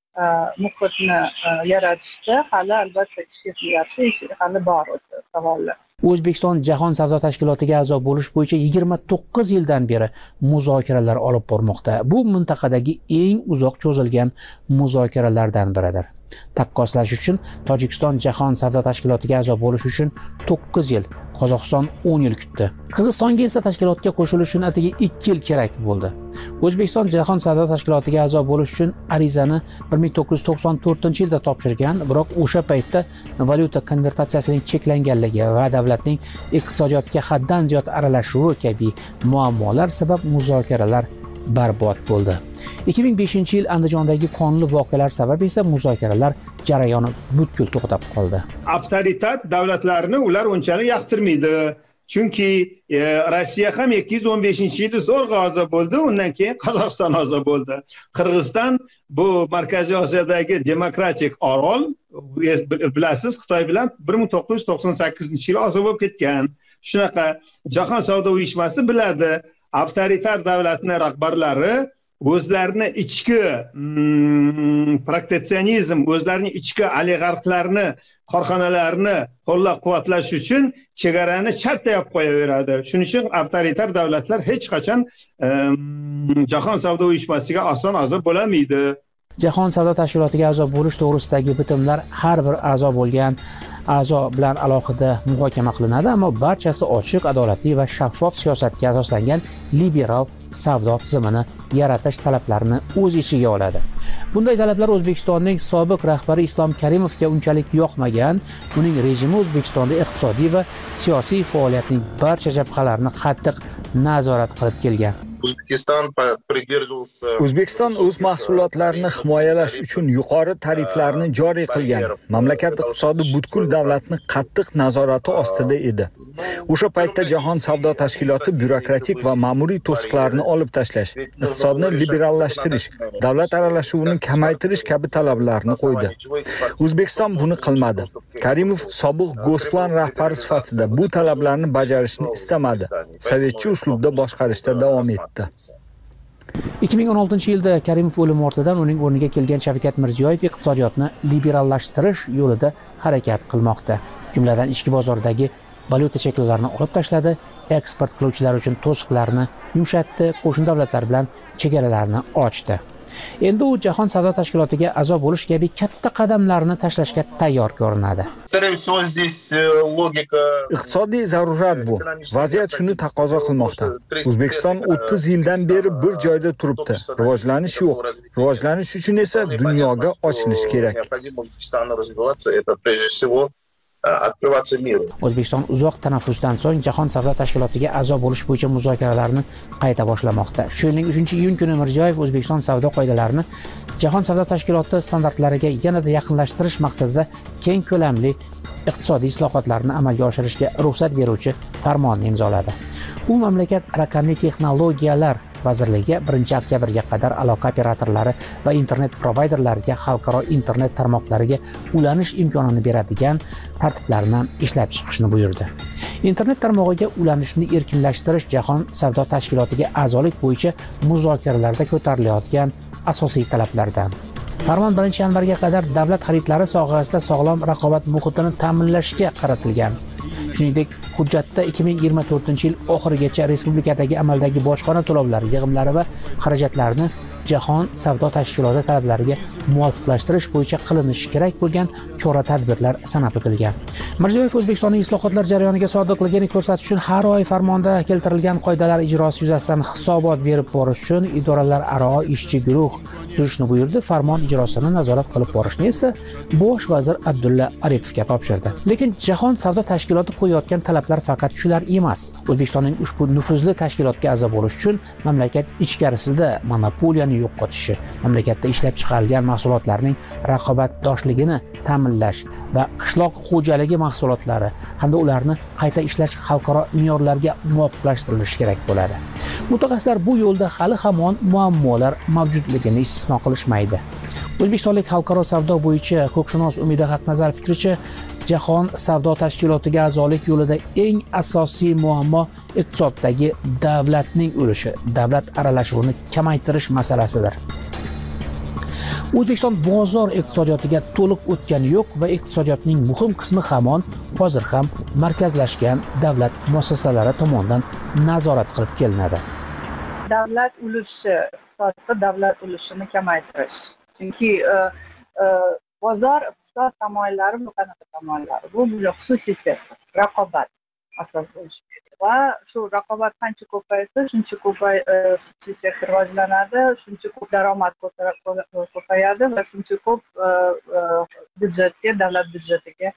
muhitni yaratishda hali albatta ish ketilyapti, ish hali bor o'sha savollar. O'zbekiston Jahon savdo tashkilotiga a'zo bo'lish bo'yicha yigirma to'qqiz yildan beri muzokaralar olib bormoqda. Bu mintaqadagi eng uzoq cho'zilgan muzokaralardan biridir. Taqqoslash uchun Tojikiston Jahon savdo tashkilotiga a'zo bo'lish uchun to'qqiz yil, Qozog'iston o'n yil kutdi. Qirg'izistonga esa tashkilotga qo'shilish uchun atigi ikki yil kerak bo'ldi. O'zbekiston Jahon savdo tashkilotiga a'zo bo'lish uchun arizani bir ming to'qqiz yuz to'qson to'rtinchi yilda topshirgan, biroq o'sha paytda valyuta konvertatsiyasining cheklanganligi va davlatning iqtisodiyotga haddan ziyod aralashuvi kabi muammolar sabab muzokaralar barbod bo'ldi. ikki ming beshinchi yil Andijondagi qonli voqealar sabab esa muzokaralar jarayoni butkul to'xtab qoldi. Avtoritar davlatlarni ular unchalik yoqtirmaydi. Chunki e, Rossiya ham ikki yuz o'n beshinchi yilda zo'rg'a a'zo bo'ldi, undan keyin Qozog'iston a'zo bo'ldi. Qirg'iziston bu Markaziy Osiyodagi demokratik orol, bilasiz, Xitoy bilan bir ming to'qqiz yuz to'qson sakkizinchi yil a'zo bo'lib ketgan. Shunaqa Jahon savdo uyushmasi biladi, avtoritar davlatning rahbarlari o'zlarini ichki mm, proteksionizm, o'zlarining ichki oligarxlarni, korxonalarni qo'llab-quvvatlash uchun chegarani chartayib qo'yaveradi. Shuning uchun avtoritar davlatlar hech qachon um, Jahon savdo uyushmasiga oson a'zo bo'lmaydi. Jahon savdo tashkilotiga a'zo bo'lish to'g'risidagi bitimlar har bir a'zo bo'lgan a'zo bilan alohida muhokama qilinadi, ammo barchasi ochiq, adolatli va shaffof siyosatga asoslangan liberal savdo tizimini yaratish talablarini o'z ichiga oladi. Bunday talablar O'zbekistonning sobiq rahbari Islom Karimovga unchalik yoqmagan. Uning rejimi O'zbekistonda iqtisodiy va siyosiy faoliyatning barcha jabhalarini qattiq nazorat qilib kelgan. O'zbekiston o'z mahsulotlarini himoyalash uchun yuqori tariflarni joriy qilgan. Mamlakat iqtisodi butkul davlatni qattiq nazorati ostida edi. O'sha paytda Jahon savdo tashkiloti byurokratik va ma'muriy to'siqlarni olib tashlash, iqtisodni liberallashtirish, davlat aralashuvini kamaytirish kabi talablarni qo'ydi. O'zbekiston buni qilmadi. Karimov sobiq Gosplan rahbari sifatida bu talablarni bajarishni istamadi. Sovetcha uslubda boshqarishda davom etdi. ikki ming o'n oltinchi yilda Karimov o'limi ortidan uning o'rniga kelgan Shavkat Mirziyoyev iqtisodiyotni liberallashtirish yo'lida harakat qilmoqda. Jumladan ichki bozordagi valyuta cheklovlarini olib tashladi, eksport qiluvchilar uchun to'siqlarni yumshatdi, qo'shni davlatlar bilan chegaralarni ochdi. Endi u Jahon savdo tashkilotiga a'zo bo'lish kabi katta qadamlarni tashlashga tayyor ko'rinadi. Iqtisodiy zarurat bu. Vaziyat shuni taqozo qilmoqda. O'zbekiston o'ttiz yildan beri bir joyda turibdi. Rivojlanish yo'q. Rivojlanish uchun esa dunyoga ochilish kerak. O'zbekiston uzoq tanaffusdan so'ng Jahon savdo tashkilotiga a'zo bo'lish bo'yicha muzokaralarni qayta boshlamoqda. Shu yilning uchinchi iyun kuni Mirziyoyev O'zbekiston savdo qoidalarini Jahon savdo tashkiloti standartlariga yanada yaqinlashtirish maqsadida keng ko'lamli iqtisodiy islohotlarni amalga oshirishga ruxsat beruvchi farmonni imzoladi. U mamlakat raqamli texnologiyalar vazirligiga birinchi oktyabrga qadar aloqa operatorlari va internet provayderlariga xalqaro internet tarmoqlariga ulanish imkonini beradigan tartiblarni ishlab chiqishni buyurdi. Internet tarmog'iga ulanishni erkinlashtirish Jahon savdo tashkilotiga a'zolik bo'yicha muzokaralarda ko'tarilayotgan asosiy talablardan. Farmon birinchi yanvarga qadar davlat xaridlari sohasida sog'lom raqobat muhitini ta'minlashga qaratilgan. Shuningdek, hujjatda ikki ming yigirma to'rtinchi yil oxirigacha respublikadagi amaldagi bojxona to'lovlari, yig'imlari va xarajatlarini Jahon savdo tashkiloti talablariga muvofiqlashtirish bo'yicha qilinishi kerak bo'lgan chora-tadbirlar sanab o'tilgan. Mirziyoyev O'zbekistonning islohotlar jarayoniga sodiqligini ko'rsatish uchun har oy farmonda keltirilgan qoidalar ijrosi yuzasidan hisobot berib borish uchun idoralararo ishchi guruh tuzishni buyurdi. Farmon ijrosini nazorat qilib borishni esa Bosh vazir Abdulla Aripovga topshirdi. Lekin Jahon savdo tashkiloti qo'yayotgan talablar faqat shular emas. O'zbekistonning ushbu nufuzli tashkilotga a'zo bo'lish uchun mamlakat ichkarisida monopoliyani yo'qotishi, mamlakatda ishlab chiqarilgan mahsulotlarning raqobatdoshligini ta'minlash va qishloq xo'jaligi mahsulotlari hamda ularni qayta ishlash xalqaro me'yorlarga muvofiqlashtirilishi kerak bo'ladi. Mutaxassislar bu yo'lda hali hamon muammolar mavjudligini istisno qilishmaydi. O'zbekistonlik xalqaro savdo bo'yicha huquqshunos Umida Haqnazar fikricha, Jahon savdo tashkilotiga a'zolik yo'lida eng asosiy muammo iqtisoddagi davlatning ulushi, davlat aralashuvini kamaytirish masalasidir. O'zbekiston bozor iqtisodiyotiga to'liq o'tgani yo'q va iqtisodiyotning muhim qismi hamon hozir ham markazlashgan davlat muassasalari tomonidan nazorat qilib kelinadi. Davlat ulushi, iqtisodda davlat ulushini kamaytirish. Chunki bozor iqtisod tamoyillari bu qanaqa tamoyillari? Bu xususiy sektor, raqobat asos bo'lishi kerak. Va shu raqobat qancha ko'paysa, shuncha ko'pay xususiy sektor rivojlanadi, shuncha ko'p daromad ko'payadi va shuncha ko'p byudjetga, davlat byudjetiga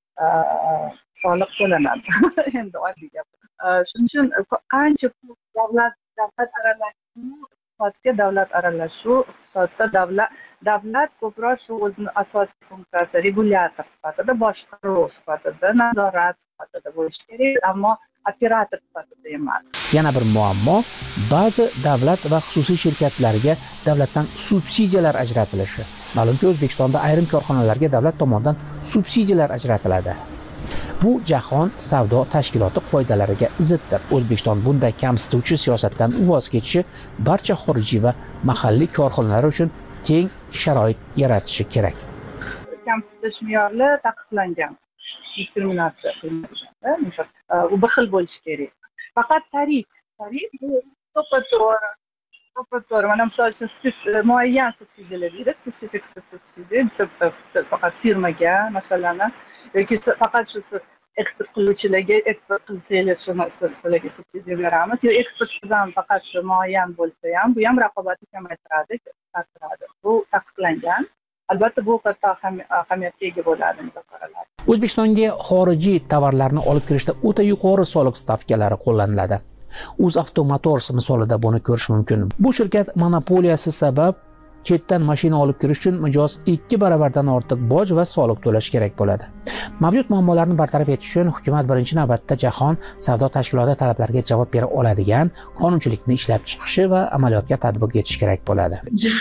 soliq to'lanadi. Endi oddiy gap. Shuning uchun qancha davlat davlat aralashuvi, iqtisodga davlat aralashuvi, iqtisodda davlat davlat ko'proq shu o'zining asosiy funksiyasi regulyator sifatida, boshqaruv sifatida, nazorat sifatida bo'lishi kerak, ammo operator sifatida emas. Yana bir muammo ba'zi davlat va xususiy shirkatlarga davlatdan subsidiyalar ajratilishi. Ma'lumki, O'zbekistonda ayrim korxonalarga davlat tomonidan subsidiyalar ajratiladi. Bu Jahon savdo tashkiloti qoidalariga ziddir. O'zbekiston bunday kamsituvchi siyosatdan voz kechishi barcha xorijiy va mahalliy korxonalar uchun teng sharoit yaratishi kerak. Kamsitish me'yorlari taqiqlangan. Diskriminatsiya qilinadi. U bir xil bo'lishi kerak. Faqat tarif, tarif bu to'ppa-to'g'ri. To'ppa-to'g'ri. Mana misol uchun siz muayyan subsidiyalar deydi, spesifik subsidiya, faqat firmaga, masalan, yoki faqat shu eksport qiluvchilarga eksport qilsanglar sizlarga subsidiya beramiz. Yo eksportchidan faqat shu muayyan bo'lsa ham, bu ham raqobatni kamaytiradi, qisqartiradi. Bu taqiqlangan. Albatta bu katta ahamiyatga ega bo'ladi muzokaralar. O'zbekistonga xorijiy tovarlarni olib kirishda o'ta yuqori soliq stavkalari qo'llaniladi. UzAvto Motors misolida buni ko'rish mumkin. Bu shirkat monopoliyasi sabab chetdan mashina olib kirish uchun mijoz ikki baravardan ortiq boj va soliq to'lash kerak bo'ladi. Mavjud muammolarni bartaraf etish uchun hukumat birinchi navbatda Jahon savdo tashkiloti talablariga javob bera oladigan qonunchilikni ishlab chiqishi va amaliyotga tatbiq etish kerak bo'ladi.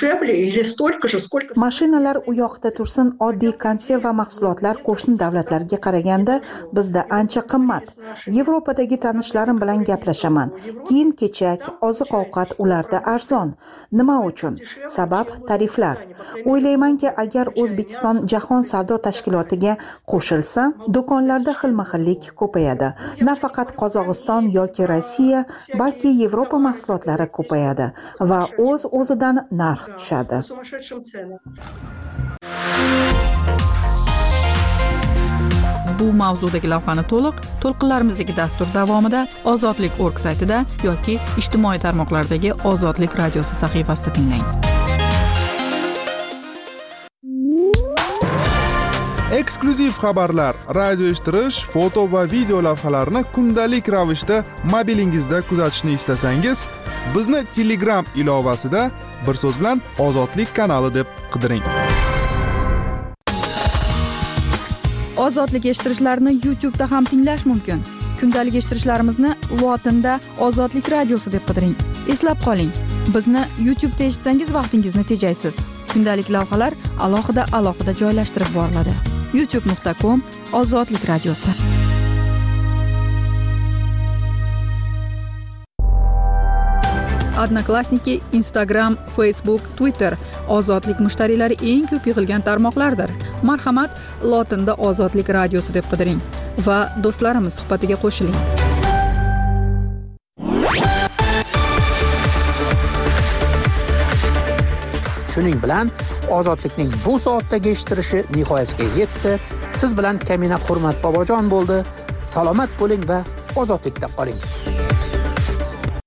Mashinalar u yoqda tursin, oddiy konserva mahsulotlar qo'shni davlatlarga qaraganda bizda ancha qimmat. Yevropadagi tanishlarim bilan gaplashaman. Kiyim-kechak, oziq-ovqat ularda arzon. Nima uchun? Sabab tariflar. O'ylaymanki, agar O'zbekiston Jahon savdo tashkilotiga qo'shilsa, do'konlarda xilma-xillik ko'payadi. Nafaqat Qozog'iston yoki Rossiya, balki Yevropa mahsulotlari ko'payadi va o'z-o'zidan narx tushadi. Bu mavzudagi lavhani to'liq to'lqinlarimizdagi dastur davomida ozodlik nokta org saytida yoki ijtimoiy tarmoqlardagi Ozodlik radiosi sahifasida tinglang. Eksklyuziv xabarlar, radio eshittirish, foto va video lavhalarni kundalik ravishda mobilingizda kuzatishni istasangiz, bizni Telegram ilovasida bir so'z bilan Ozodlik kanali deb qidiring. Ozodlik eshittirishlarini YouTube'da ham tinglash mumkin. Kundalik eshittirishlarimizni lotinda Ozodlik radiosi deb qidiring. Eslab qoling, bizni YouTube'da eshitsangiz vaqtingizni tejaysiz. Kundalik lavhalar alohida alohida joylashtirib boriladi. youtube nuqta com Ozodlik radiosi. Odnoklassniki, Instagram, Facebook, Twitter Ozodlik mushtariylari eng ko'p yig'ilgan tarmoqlardir. Marhamat, lotinda Ozodlik radiosi deb qidiring va do'stlarimiz suhbatiga qo'shiling. Shuning bilan Ozodlikning bu soatdagi eshittirishi nihoyasiga yetdi. Siz bilan Kamina Hurmat Bobojon bo'ldi. Salomat bo'ling va ozodlikda qoling.